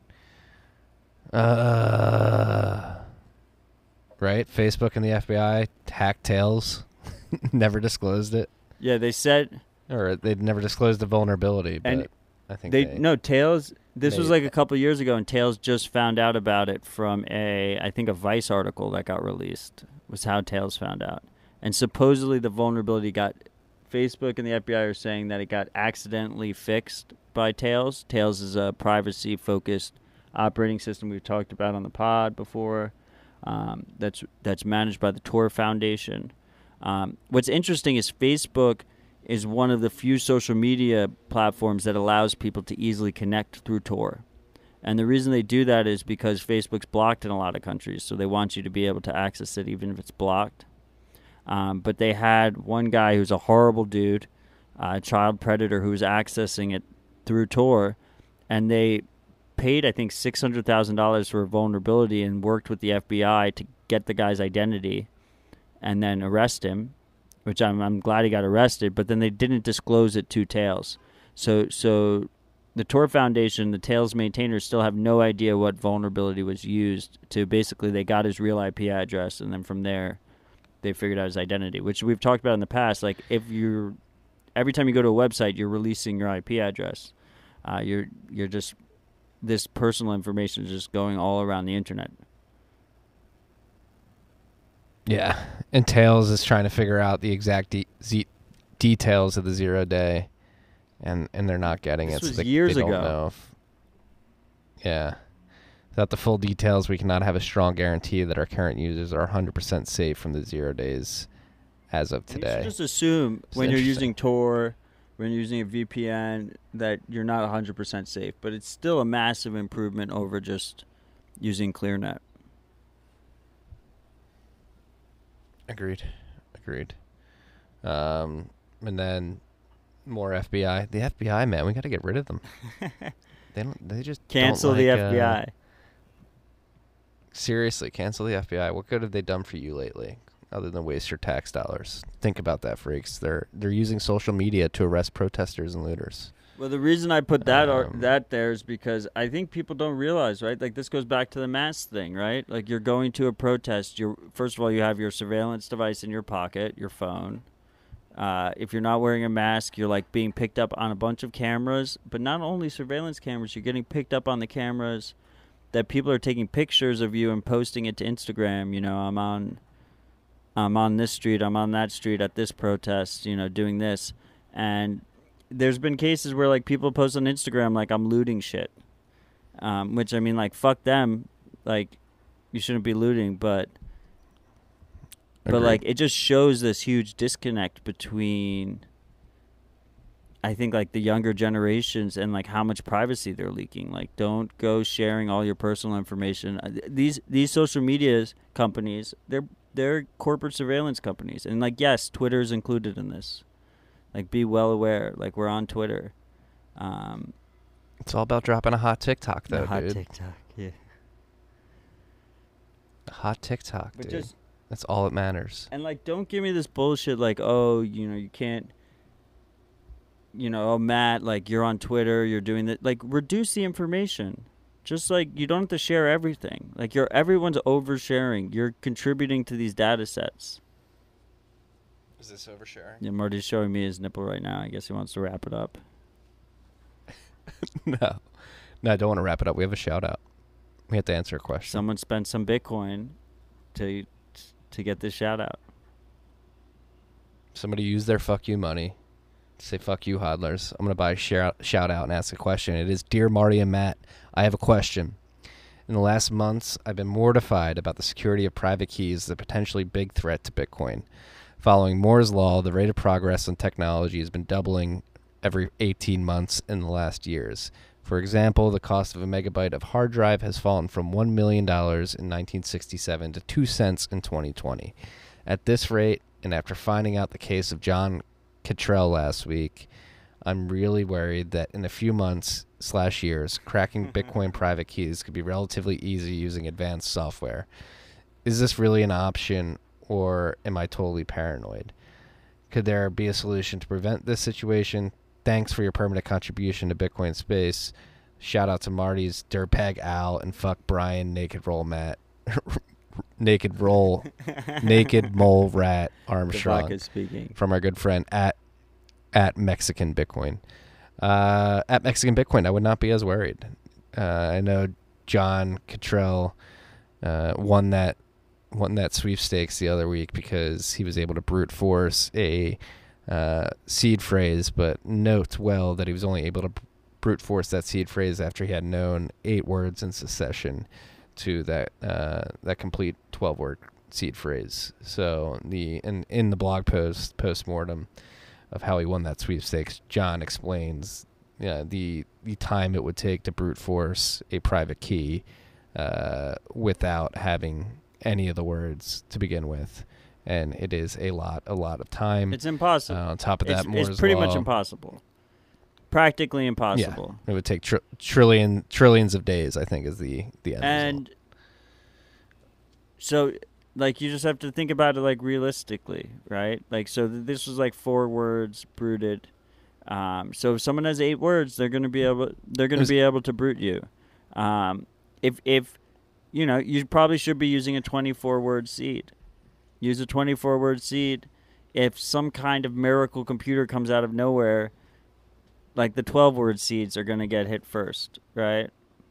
Man. Right? Facebook and the FBI hacked Tails. Never disclosed it. Yeah, they said... Or they'd never disclosed the vulnerability, but I think No, Tails... This was like a couple of years ago, and Tails just found out about it from I think a Vice article that got released, was how Tails found out. And supposedly the vulnerability Facebook and the FBI are saying that it got accidentally fixed by Tails. Tails is a privacy-focused operating system we've talked about on the pod before. That's managed by the Tor Foundation. What's interesting is Facebook is one of the few social media platforms that allows people to easily connect through Tor. And the reason they do that is because Facebook's blocked in a lot of countries, so they want you to be able to access it even if it's blocked. But they had one guy who's a horrible dude, a child predator, who was accessing it through Tor, and they paid, I think, $600,000 for a vulnerability and worked with the FBI to get the guy's identity and then arrest him, which I'm glad he got arrested, but then they didn't disclose it to Tails. So the Tor Foundation, the Tails maintainers, still have no idea what vulnerability was used to. Basically, they got his real IP address, and then from there, they figured out his identity, which we've talked about in the past. Like, every time you go to a website, you're releasing your IP address. You're just, this personal information is just going all around the internet. Yeah, and Tails is trying to figure out the exact details of the 0 day, and they're not getting This it. was so years they don't ago. know yeah. Without the full details, we cannot have a strong guarantee that our current users are 100% safe from the 0 days as of You today. should just assume It's when you're interesting. using Tor, when you're using a VPN, that you're not 100% safe. But it's still a massive improvement over just using ClearNet. Agreed. And then more FBI. The FBI, man, we got to get rid of them. They just Cancel don't the like, FBI. Seriously, cancel the FBI. What good have they done for you lately, other than waste your tax dollars? Think about that, freaks. They're using social media to arrest protesters and looters. Well, the reason I put that there is because I think people don't realize, right? Like, this goes back to the mask thing, right? Like, you're going to a protest. First of all, you have your surveillance device in your pocket, your phone. If you're not wearing a mask, you're, like, being picked up on a bunch of cameras. But not only surveillance cameras, you're getting picked up on the cameras that people are taking pictures of you and posting it to Instagram. You know, I'm on this street, I'm on that street at this protest, you know, doing this. And there's been cases where, like, people post on Instagram, like, I'm looting shit. Which, I mean, like, fuck them. Like, you shouldn't be looting, but like, it just shows this huge disconnect between, I think, like, the younger generations and, like, how much privacy they're leaking. Like, don't go sharing all your personal information. These social media companies, they're corporate surveillance companies. And, like, yes, Twitter is included in this. Like, be well aware. Like, we're on Twitter. It's all about dropping a hot TikTok, though, hot dude. TikTok, yeah. A hot TikTok, But dude. just, That's all that matters. and, like, don't give me this bullshit, like, oh, you know, you can't, you know, oh, Matt, like, you're on Twitter, you're doing that. Like, reduce the information. Just, like, you don't have to share everything. Like, everyone's oversharing. You're contributing to these data sets. Is this oversharing? Yeah, Marty's showing me his nipple right now. I guess he wants to wrap it up. No, I don't want to wrap it up. We have a shout out. We have to answer a question. Someone spent some Bitcoin to get this shout out. Somebody used their fuck you money to say fuck you, hodlers. I'm going to buy a shout out and ask a question. It is, Dear Marty and Matt, I have a question. In the last months, I've been mortified about the security of private keys, the potentially big threat to Bitcoin. Following Moore's Law, the rate of progress in technology has been doubling every 18 months in the last years. For example, the cost of a megabyte of hard drive has fallen from $1 million in 1967 to 2 cents in 2020. At this rate, and after finding out the case of John Cottrell last week, I'm really worried that in a few months/years, cracking Bitcoin private keys could be relatively easy using advanced software. Is this really an option, or am I totally paranoid? Could there be a solution to prevent this situation? Thanks for your permanent contribution to Bitcoin space. Shout out to Marty's Dirtbag Al and fuck Brian Naked Roll Matt. Naked Mole Rat Armstrong. Devaka speaking. From our good friend at Mexican Bitcoin. At Mexican Bitcoin, I would not be as worried. I know John Cottrell won that sweepstakes the other week because he was able to brute force a seed phrase, but note well that he was only able to brute force that seed phrase after he had known 8 words in succession to that complete 12-word seed phrase. So in the blog post-mortem of how he won that sweepstakes, John explains the time it would take to brute force a private key without having any of the words to begin with. And it is a lot of time. It's impossible. On top of that, it's pretty much impossible. Practically impossible. Yeah, it would take trillions of days, I think, is the end and result. So, like, you just have to think about it, like, realistically, right? Like, so this was, like, 4 words bruited. So if someone has 8 words, they're going to be able to brute you. If you know, you probably should be using a 24-word seed. Use a 24-word seed. If some kind of miracle computer comes out of nowhere, like, the 12-word seeds are going to get hit first, right?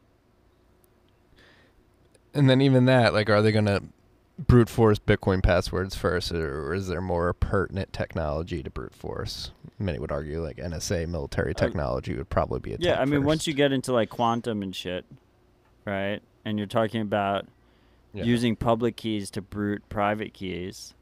And then even that, like, are they going to brute force Bitcoin passwords first, or is there more pertinent technology to brute force? Many would argue, like, NSA military technology would probably be a yeah. I mean, first. Once you get into, like, quantum and shit, right? And you're talking about using public keys to brute private keys,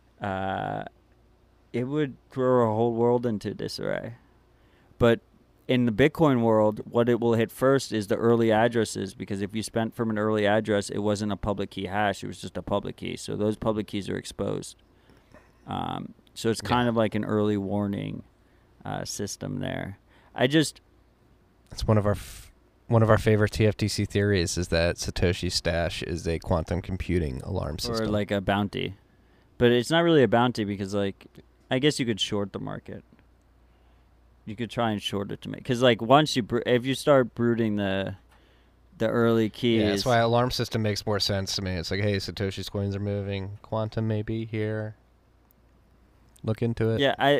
it would throw a whole world into disarray. But in the Bitcoin world, what it will hit first is the early addresses, because if you spent from an early address, it wasn't a public key hash, it was just a public key. So those public keys are exposed. So it's kind of like an early warning system there. It's one of our favorite TFTC theories is that Satoshi Stash is a quantum computing alarm system. Or like a bounty. But it's not really a bounty because, like, I guess you could short the market. You could try and short it to make, because, like, once if you start brooding the early keys, yeah, that's why alarm system makes more sense to me. It's like, hey, Satoshi's coins are moving, quantum maybe here. Look into it. Yeah,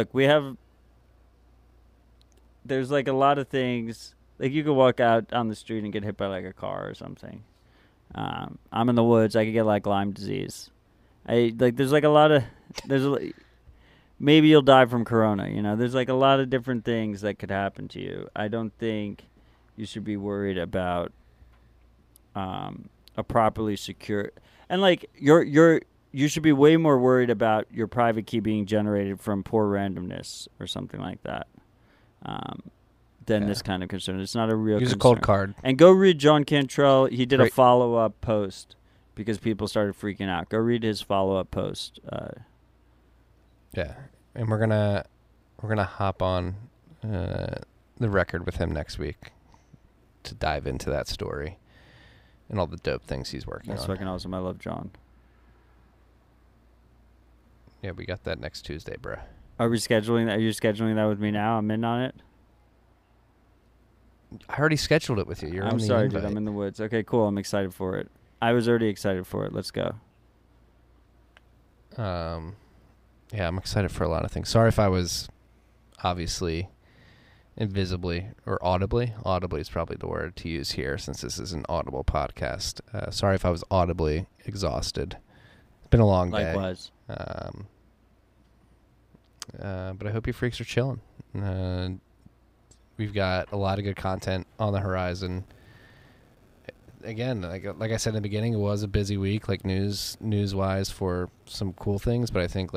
there's, like, a lot of things. Like, you could walk out on the street and get hit by, like, a car or something. I'm in the woods. I could get, like, Lyme disease. There's, like, maybe you'll die from corona, you know. There's, like, a lot of different things that could happen to you. I don't think you should be worried about a properly secure, and, like, you should be way more worried about your private key being generated from poor randomness or something like that than this kind of concern. It's not a real Use concern. a cold card. And go read John Cantrell. He did a follow-up post because people started freaking out. Go read his follow-up post. Yeah, and we're gonna hop on the record with him next week to dive into that story and all the dope things he's working on. That's fucking awesome. I love John. Yeah, we got that next Tuesday, bruh. Are we scheduling that? Are you scheduling that with me now? I'm in on it. I already scheduled it with you. I'm sorry, dude. I'm in the woods. Okay, cool. I'm excited for it. I was already excited for it. Let's go. Yeah, I'm excited for a lot of things. Sorry if I was obviously invisibly or audibly. Audibly is probably the word to use here since this is an audible podcast. Sorry if I was audibly exhausted. It's been a long day. Likewise. But I hope you freaks are chilling. We've got a lot of good content on the horizon. Again, like I said in the beginning, it was a busy week, like news-wise for some cool things. But I think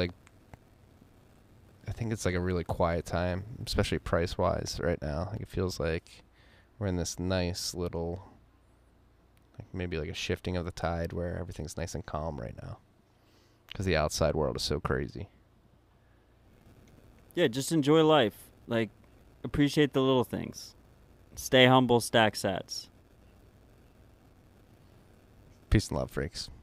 it's like a really quiet time, especially price-wise right now. Like, it feels like we're in this nice little, like, maybe like a shifting of the tide where everything's nice and calm right now because the outside world is so crazy. Yeah, just enjoy life. Like, appreciate the little things. Stay humble, stack sats. Peace and love, freaks.